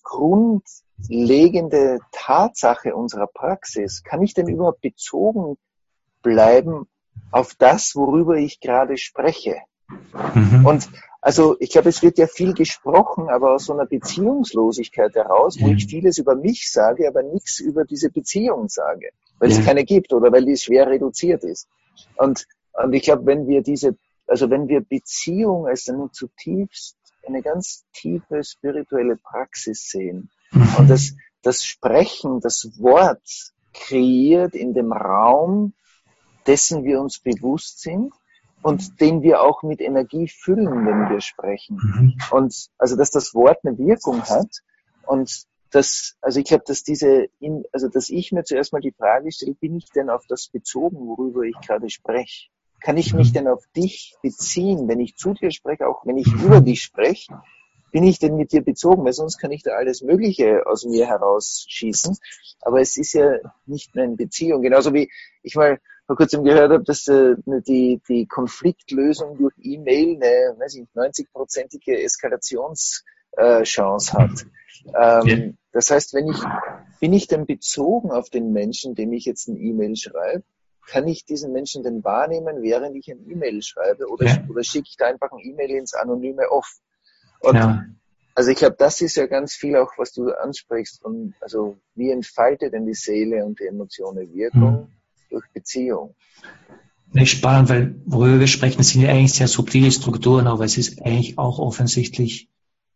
grundlegende Tatsache unserer Praxis, kann ich denn überhaupt bezogen bleiben auf das, worüber ich gerade spreche? Mhm. Und also ich glaube, es wird ja viel gesprochen, aber aus so einer Beziehungslosigkeit heraus, wo Ja. ich vieles über mich sage, aber nichts über diese Beziehung sage, weil Ja. es keine gibt oder weil die schwer reduziert ist. Und, und ich glaube, wenn wir diese, also wenn wir Beziehung als eine zutiefst, eine ganz tiefe spirituelle Praxis sehen Mhm. und das, das Sprechen, das Wort kreiert in dem Raum, dessen wir uns bewusst sind und den wir auch mit Energie füllen, wenn wir sprechen. Mhm. Und also, dass das Wort eine Wirkung hat und das, also ich glaube, dass diese, also dass ich mir zuerst mal die Frage stelle, bin ich denn auf das bezogen, worüber ich gerade spreche? Kann ich mich denn auf dich beziehen, wenn ich zu dir spreche, auch wenn ich über dich spreche? Bin ich denn mit dir bezogen? Weil sonst kann ich da alles Mögliche aus mir herausschießen. Aber es ist ja nicht mehr in Beziehung. Genauso wie ich mal vor kurzem gehört habe, dass äh, die, die Konfliktlösung durch E-Mail eine, weiß ich nicht, neunzig-prozentige Eskalationschance äh, hat. Ähm, Ja. Das heißt, wenn ich, bin ich denn bezogen auf den Menschen, dem ich jetzt ein E-Mail schreibe? Kann ich diesen Menschen denn wahrnehmen, während ich ein E-Mail schreibe? Oder, Ja. oder schicke ich da einfach ein E-Mail ins anonyme Off? Und Genau. also ich glaube, das ist ja ganz viel auch, was du ansprichst. Und also wie entfaltet denn die Seele und die Emotionen Wirkung Mhm. durch Beziehung? Das ist spannend, weil worüber wir sprechen, sind ja eigentlich sehr subtile Strukturen, aber es ist eigentlich auch offensichtlich,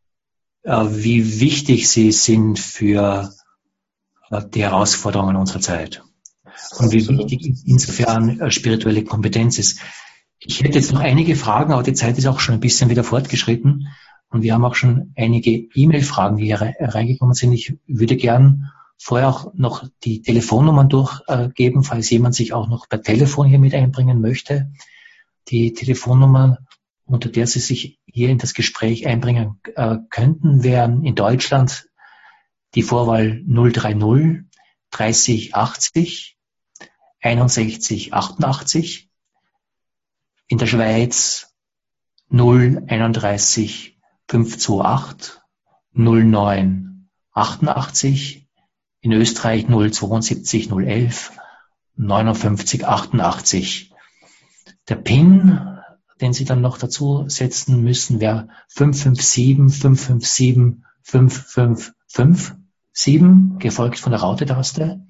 äh, wie wichtig sie sind für äh, die Herausforderungen unserer Zeit. Und wie Absolut. wichtig insofern äh, spirituelle Kompetenz ist. Ich hätte jetzt noch einige Fragen, aber die Zeit ist auch schon ein bisschen wieder fortgeschritten. Und wir haben auch schon einige E-Mail-Fragen, die hier reingekommen sind. Ich würde gern vorher auch noch die Telefonnummern durchgeben, falls jemand sich auch noch per Telefon hier mit einbringen möchte. Die Telefonnummer, unter der Sie sich hier in das Gespräch einbringen äh, könnten, wären in Deutschland die Vorwahl null drei null dreißig achtzig einundsechzig achtundachtzig, in der Schweiz null einunddreißig fünfhundertachtundzwanzig null neun achtundachtzig, in Österreich null zweiundsiebzig null elf neunundfünfzig achtundachtzig. Der PIN, den Sie dann noch dazu setzen müssen, wäre fünf fünf sieben fünf fünf sieben fünf fünf fünf sieben, gefolgt von der Raute-Taste.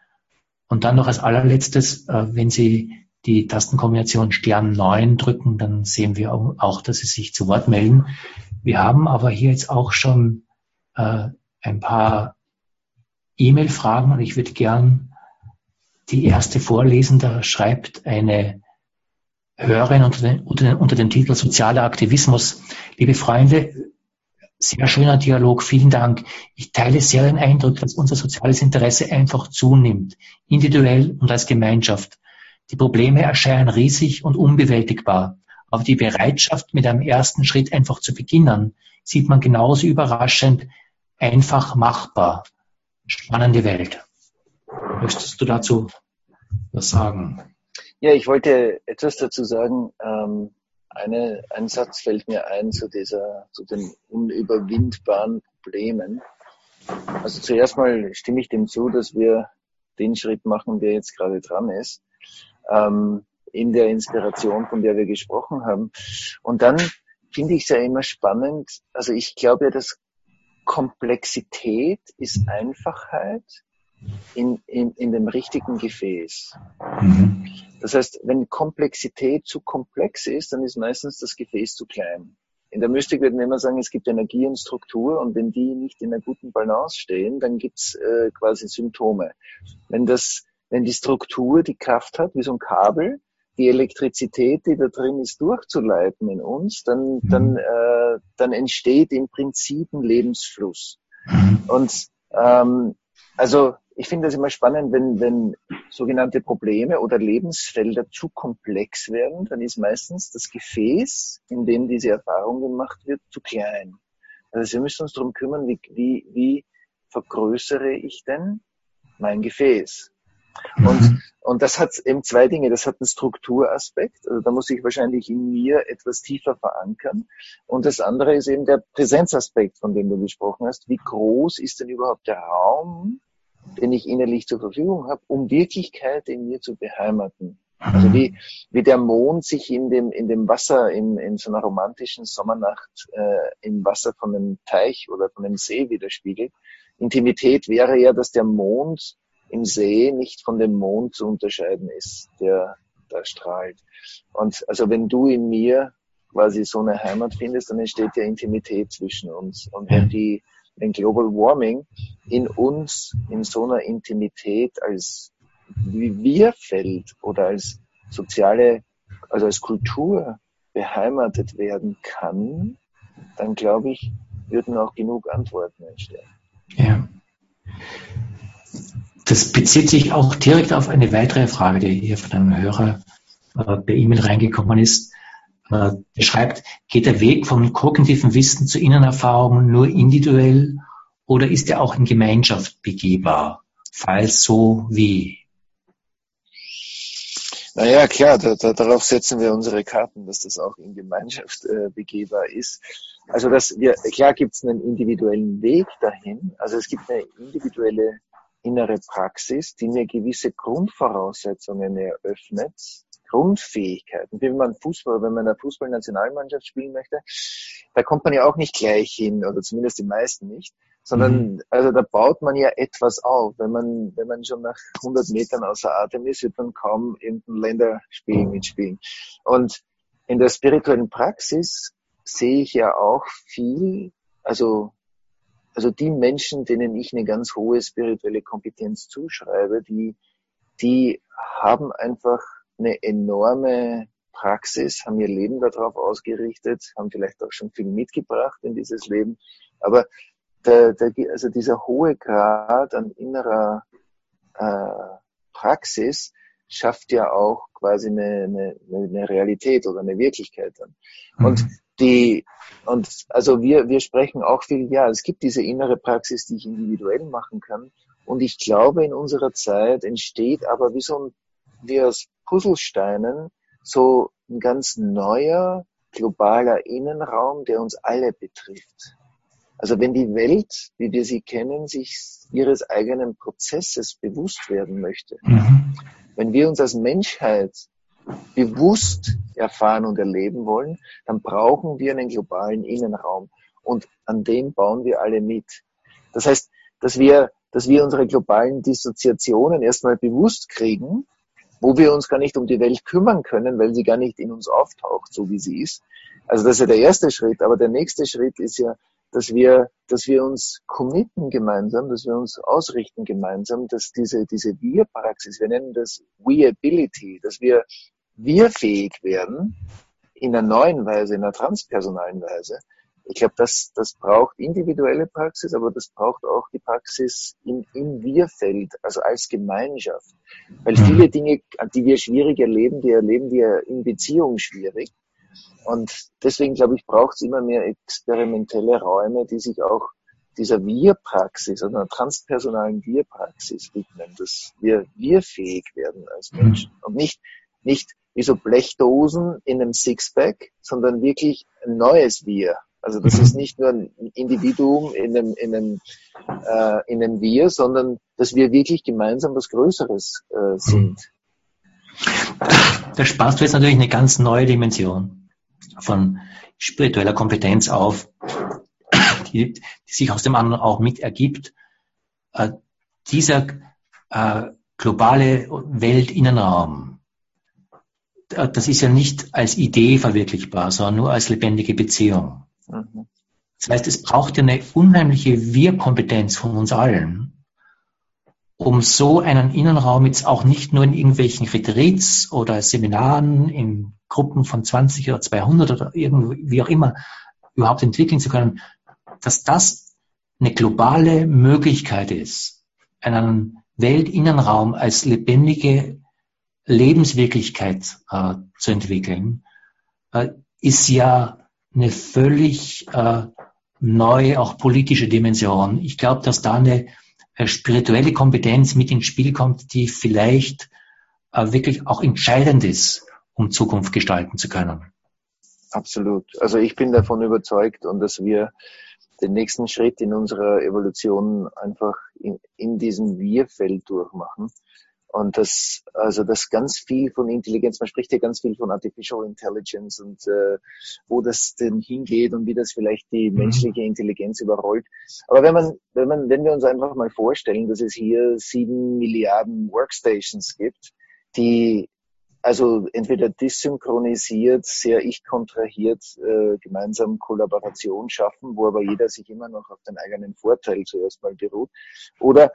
Und dann noch als allerletztes, äh, wenn Sie die Tastenkombination Stern neun drücken, dann sehen wir auch, dass Sie sich zu Wort melden. Wir haben aber hier jetzt auch schon äh, ein paar E-Mail-Fragen und ich würde gern die erste vorlesen. Da schreibt eine Hörerin unter, den, unter, den, unter dem Titel Sozialer Aktivismus: Liebe Freunde, sehr schöner Dialog, vielen Dank. Ich teile sehr den Eindruck, dass unser soziales Interesse einfach zunimmt, individuell und als Gemeinschaft. Die Probleme erscheinen riesig und unbewältigbar, aber die Bereitschaft, mit einem ersten Schritt einfach zu beginnen, sieht man genauso überraschend einfach machbar. Spannende Welt. Möchtest du dazu was sagen? Ja, ich wollte etwas dazu sagen. Ähm, eine, ein Satz fällt mir ein zu dieser, zu den unüberwindbaren Problemen. Also zuerst mal stimme ich dem zu, dass wir den Schritt machen, der jetzt gerade dran ist, ähm, in der Inspiration, von der wir gesprochen haben. Und dann finde ich es ja immer spannend. Also ich glaube ja, dass Komplexität ist Einfachheit in, in, in dem richtigen Gefäß. Mhm. Das heißt, wenn Komplexität zu komplex ist, dann ist meistens das Gefäß zu klein. In der Mystik würden wir immer sagen, es gibt Energie und Struktur und wenn die nicht in einer guten Balance stehen, dann gibt's äh, quasi Symptome. Wenn das, wenn die Struktur die Kraft hat, wie so ein Kabel, die Elektrizität, die da drin ist, durchzuleiten in uns, dann, dann, äh, dann entsteht im Prinzip ein Lebensfluss. Und ähm, also ich finde das immer spannend, wenn, wenn sogenannte Probleme oder Lebensfelder zu komplex werden, dann ist meistens das Gefäß, in dem diese Erfahrung gemacht wird, zu klein. Also wir müssen uns darum kümmern, wie, wie, wie vergrößere ich denn mein Gefäß? Und, und das hat eben zwei Dinge. Das hat einen Strukturaspekt. Also da muss ich wahrscheinlich in mir etwas tiefer verankern. Und das andere ist eben der Präsenzaspekt, von dem du gesprochen hast. Wie groß ist denn überhaupt der Raum, den ich innerlich zur Verfügung habe, um Wirklichkeit in mir zu beheimaten? Also wie, wie der Mond sich in dem, in dem Wasser, in, in so einer romantischen Sommernacht, äh, im Wasser von einem Teich oder von einem See widerspiegelt. Intimität wäre ja, dass der Mond im See nicht von dem Mond zu unterscheiden ist, der da strahlt. Und also wenn du in mir quasi so eine Heimat findest, dann entsteht ja Intimität zwischen uns. Und wenn die, wenn Global Warming in uns in so einer Intimität als wie Wir-Feld oder als soziale, also als Kultur beheimatet werden kann, dann glaube ich, würden auch genug Antworten entstehen. Ja. Das bezieht sich auch direkt auf eine weitere Frage, die hier von einem Hörer äh, per E-Mail reingekommen ist. Äh, er schreibt, geht der Weg vom kognitiven Wissen zur Innenerfahrung nur individuell oder ist er auch in Gemeinschaft begehbar? Falls so, wie? Naja, klar, da, da, darauf setzen wir unsere Karten, dass das auch in Gemeinschaft äh, begehbar ist. Also dass wir, klar gibt es einen individuellen Weg dahin, also es gibt eine individuelle innere Praxis, die mir gewisse Grundvoraussetzungen eröffnet, Grundfähigkeiten. Wie wenn man Fußball, wenn man in der Fußballnationalmannschaft spielen möchte, da kommt man ja auch nicht gleich hin, oder zumindest die meisten nicht, sondern, mhm. also da baut man ja etwas auf. Wenn man, wenn man schon nach hundert Metern außer Atem ist, wird man kaum irgendein Länderspiel mitspielen. Und in der spirituellen Praxis sehe ich ja auch viel, also, also die Menschen, denen ich eine ganz hohe spirituelle Kompetenz zuschreibe, die, die haben einfach eine enorme Praxis, haben ihr Leben darauf ausgerichtet, haben vielleicht auch schon viel mitgebracht in dieses Leben. Aber der, der, also dieser hohe Grad an innerer äh, Praxis schafft ja auch quasi eine, eine, eine Realität oder eine Wirklichkeit dann. Mhm. Und die, und also wir, wir sprechen auch viel, ja, es gibt diese innere Praxis, die ich individuell machen kann. Und ich glaube, in unserer Zeit entsteht aber wie so ein, wie aus Puzzlesteinen, so ein ganz neuer, globaler Innenraum, der uns alle betrifft. Also wenn die Welt, wie wir sie kennen, sich ihres eigenen Prozesses bewusst werden möchte, mhm. wenn wir uns als Menschheit bewusst erfahren und erleben wollen, dann brauchen wir einen globalen Innenraum. Und an dem bauen wir alle mit. Das heißt, dass wir, dass wir unsere globalen Dissoziationen erstmal bewusst kriegen, wo wir uns gar nicht um die Welt kümmern können, weil sie gar nicht in uns auftaucht, so wie sie ist. Also das ist ja der erste Schritt. Aber der nächste Schritt ist ja, dass wir, dass wir uns committen gemeinsam, dass wir uns ausrichten gemeinsam, dass diese, diese Wir-Praxis, wir nennen das We-Ability, dass wir wir-fähig werden in einer neuen Weise, in einer transpersonalen Weise. Ich glaube, das, das braucht individuelle Praxis, aber das braucht auch die Praxis im, im Wir-Feld, also als Gemeinschaft. Weil viele Dinge, die wir schwierig erleben, die erleben wir in Beziehungen schwierig. Und deswegen, glaube ich, braucht es immer mehr experimentelle Räume, die sich auch dieser Wir-Praxis, also einer transpersonalen Wir-Praxis widmen, dass wir wir-fähig werden als Menschen. Und nicht, nicht wie so Blechdosen in einem Sixpack, sondern wirklich ein neues Wir. Also das ist nicht nur ein Individuum in einem, in einem, äh, in einem Wir, sondern dass wir wirklich gemeinsam was Größeres äh, sind. Da sparst du jetzt natürlich eine ganz neue Dimension von spiritueller Kompetenz auf, die, die sich aus dem anderen auch mit ergibt. Äh, dieser äh, globale Weltinnenraum, äh, das ist ja nicht als Idee verwirklichbar, sondern nur als lebendige Beziehung. Mhm. Das heißt, es braucht ja eine unheimliche Wir-Kompetenz von uns allen, um so einen Innenraum jetzt auch nicht nur in irgendwelchen Retreats oder Seminaren in Gruppen von zwanzig oder zweihundert oder irgendwie, wie auch immer, überhaupt entwickeln zu können, dass das eine globale Möglichkeit ist, einen Weltinnenraum als lebendige Lebenswirklichkeit äh, zu entwickeln, äh, ist ja eine völlig äh, neue, auch politische Dimension. Ich glaube, dass da eine äh, spirituelle Kompetenz mit ins Spiel kommt, die vielleicht äh, wirklich auch entscheidend ist, um Zukunft gestalten zu können. Absolut. Also ich bin davon überzeugt, und dass wir den nächsten Schritt in unserer Evolution einfach in, in diesem Wir-Feld durchmachen. Und das, also das ganz viel von Intelligenz, man spricht ja ganz viel von Artificial Intelligence und äh, wo das denn hingeht und wie das vielleicht die menschliche Intelligenz überrollt. Aber wenn man, wenn man, wenn wir uns einfach mal vorstellen, dass es hier sieben Milliarden Workstations gibt, die also entweder dysynchronisiert, sehr ich-kontrahiert, äh, gemeinsam Kollaboration schaffen, wo aber jeder sich immer noch auf den eigenen Vorteil zuerst mal beruht, oder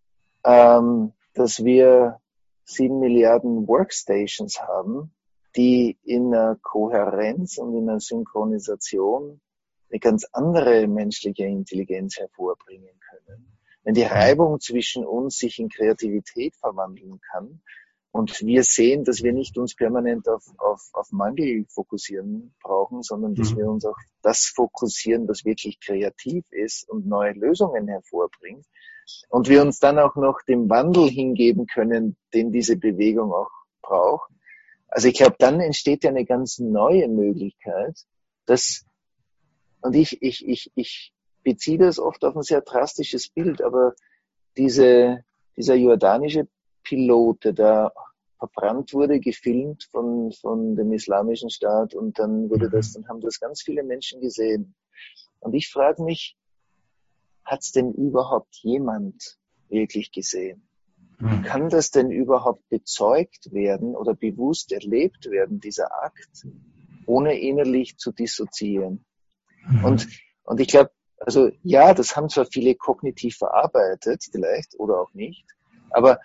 ähm, dass wir sieben Milliarden Workstations haben, die in einer Kohärenz und in einer Synchronisation eine ganz andere menschliche Intelligenz hervorbringen können. Wenn die Reibung zwischen uns sich in Kreativität verwandeln kann und wir sehen, dass wir nicht uns permanent auf, auf, auf Mangel fokussieren brauchen, sondern dass mhm. wir uns auf das fokussieren, was wirklich kreativ ist und neue Lösungen hervorbringt, und wir uns dann auch noch dem Wandel hingeben können, den diese Bewegung auch braucht. Also ich glaube, dann entsteht ja eine ganz neue Möglichkeit, dass, und ich, ich, ich, ich beziehe das oft auf ein sehr drastisches Bild, aber diese, dieser jordanische Pilot, der da verbrannt wurde, gefilmt von, von dem Islamischen Staat, und dann wurde das, dann haben das ganz viele Menschen gesehen. Und ich frage mich, hat's denn überhaupt jemand wirklich gesehen? Mhm. Kann das denn überhaupt bezeugt werden oder bewusst erlebt werden, dieser Akt, ohne innerlich zu dissoziieren? Mhm. Und, und ich glaube, also ja, das haben zwar viele kognitiv verarbeitet, vielleicht, oder auch nicht, aber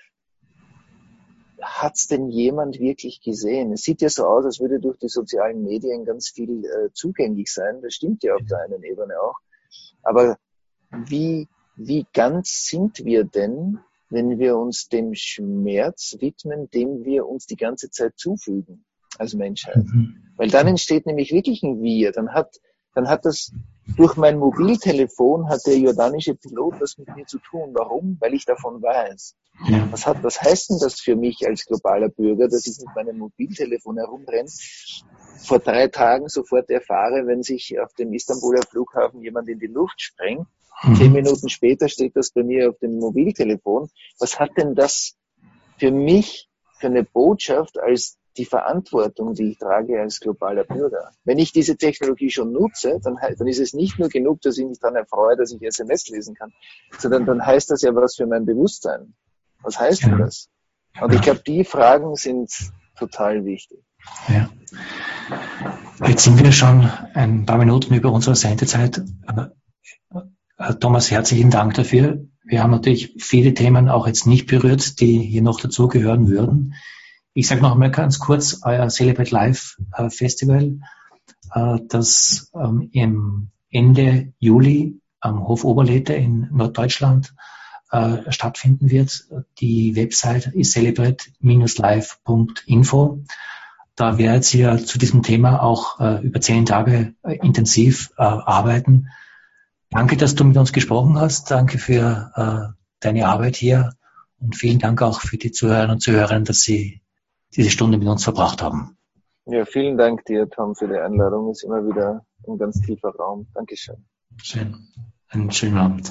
hat's denn jemand wirklich gesehen? Es sieht ja so aus, als würde durch die sozialen Medien ganz viel äh, zugänglich sein. Das stimmt ja auf der einen Ebene auch. Aber Wie, wie ganz sind wir denn, wenn wir uns dem Schmerz widmen, dem wir uns die ganze Zeit zufügen als Menschheit? Mhm. Weil dann entsteht nämlich wirklich ein Wir. Dann hat, dann hat das durch mein Mobiltelefon hat der jordanische Pilot was mit mir zu tun. Warum? Weil ich davon weiß. Ja. Was hat, was heißt denn das für mich als globaler Bürger, dass ich mit meinem Mobiltelefon herumrenne? Vor drei Tagen sofort erfahre, wenn sich auf dem Istanbuler Flughafen jemand in die Luft sprengt. Mhm. Zehn Minuten später steht das bei mir auf dem Mobiltelefon. Was hat denn das für mich für eine Botschaft als die Verantwortung, die ich trage als globaler Bürger? Wenn ich diese Technologie schon nutze, dann, dann ist es nicht nur genug, dass ich mich daran erfreue, dass ich S M S lesen kann, sondern dann heißt das ja was für mein Bewusstsein. Was heißt denn das? Und ich glaube, die Fragen sind total wichtig. Ja. Jetzt sind wir schon ein paar Minuten über unsere Sendezeit. Thomas, herzlichen Dank dafür. Wir haben natürlich viele Themen auch jetzt nicht berührt, die hier noch dazugehören würden. Ich sage noch einmal ganz kurz, euer Celebrate Life Festival, das im Ende Juli am Hof Oberlethe in Norddeutschland stattfinden wird. Die Website ist celebrate dash life punkt info. Da werdet ihr zu diesem Thema auch über zehn Tage intensiv arbeiten. Danke, dass du mit uns gesprochen hast. Danke für äh, deine Arbeit hier und vielen Dank auch für die Zuhörer und Zuhörerinnen, dass sie diese Stunde mit uns verbracht haben. Ja, vielen Dank dir, Tom, für die Einladung. Ist immer wieder ein ganz tiefer Raum. Dankeschön. Schön. Einen schönen Abend.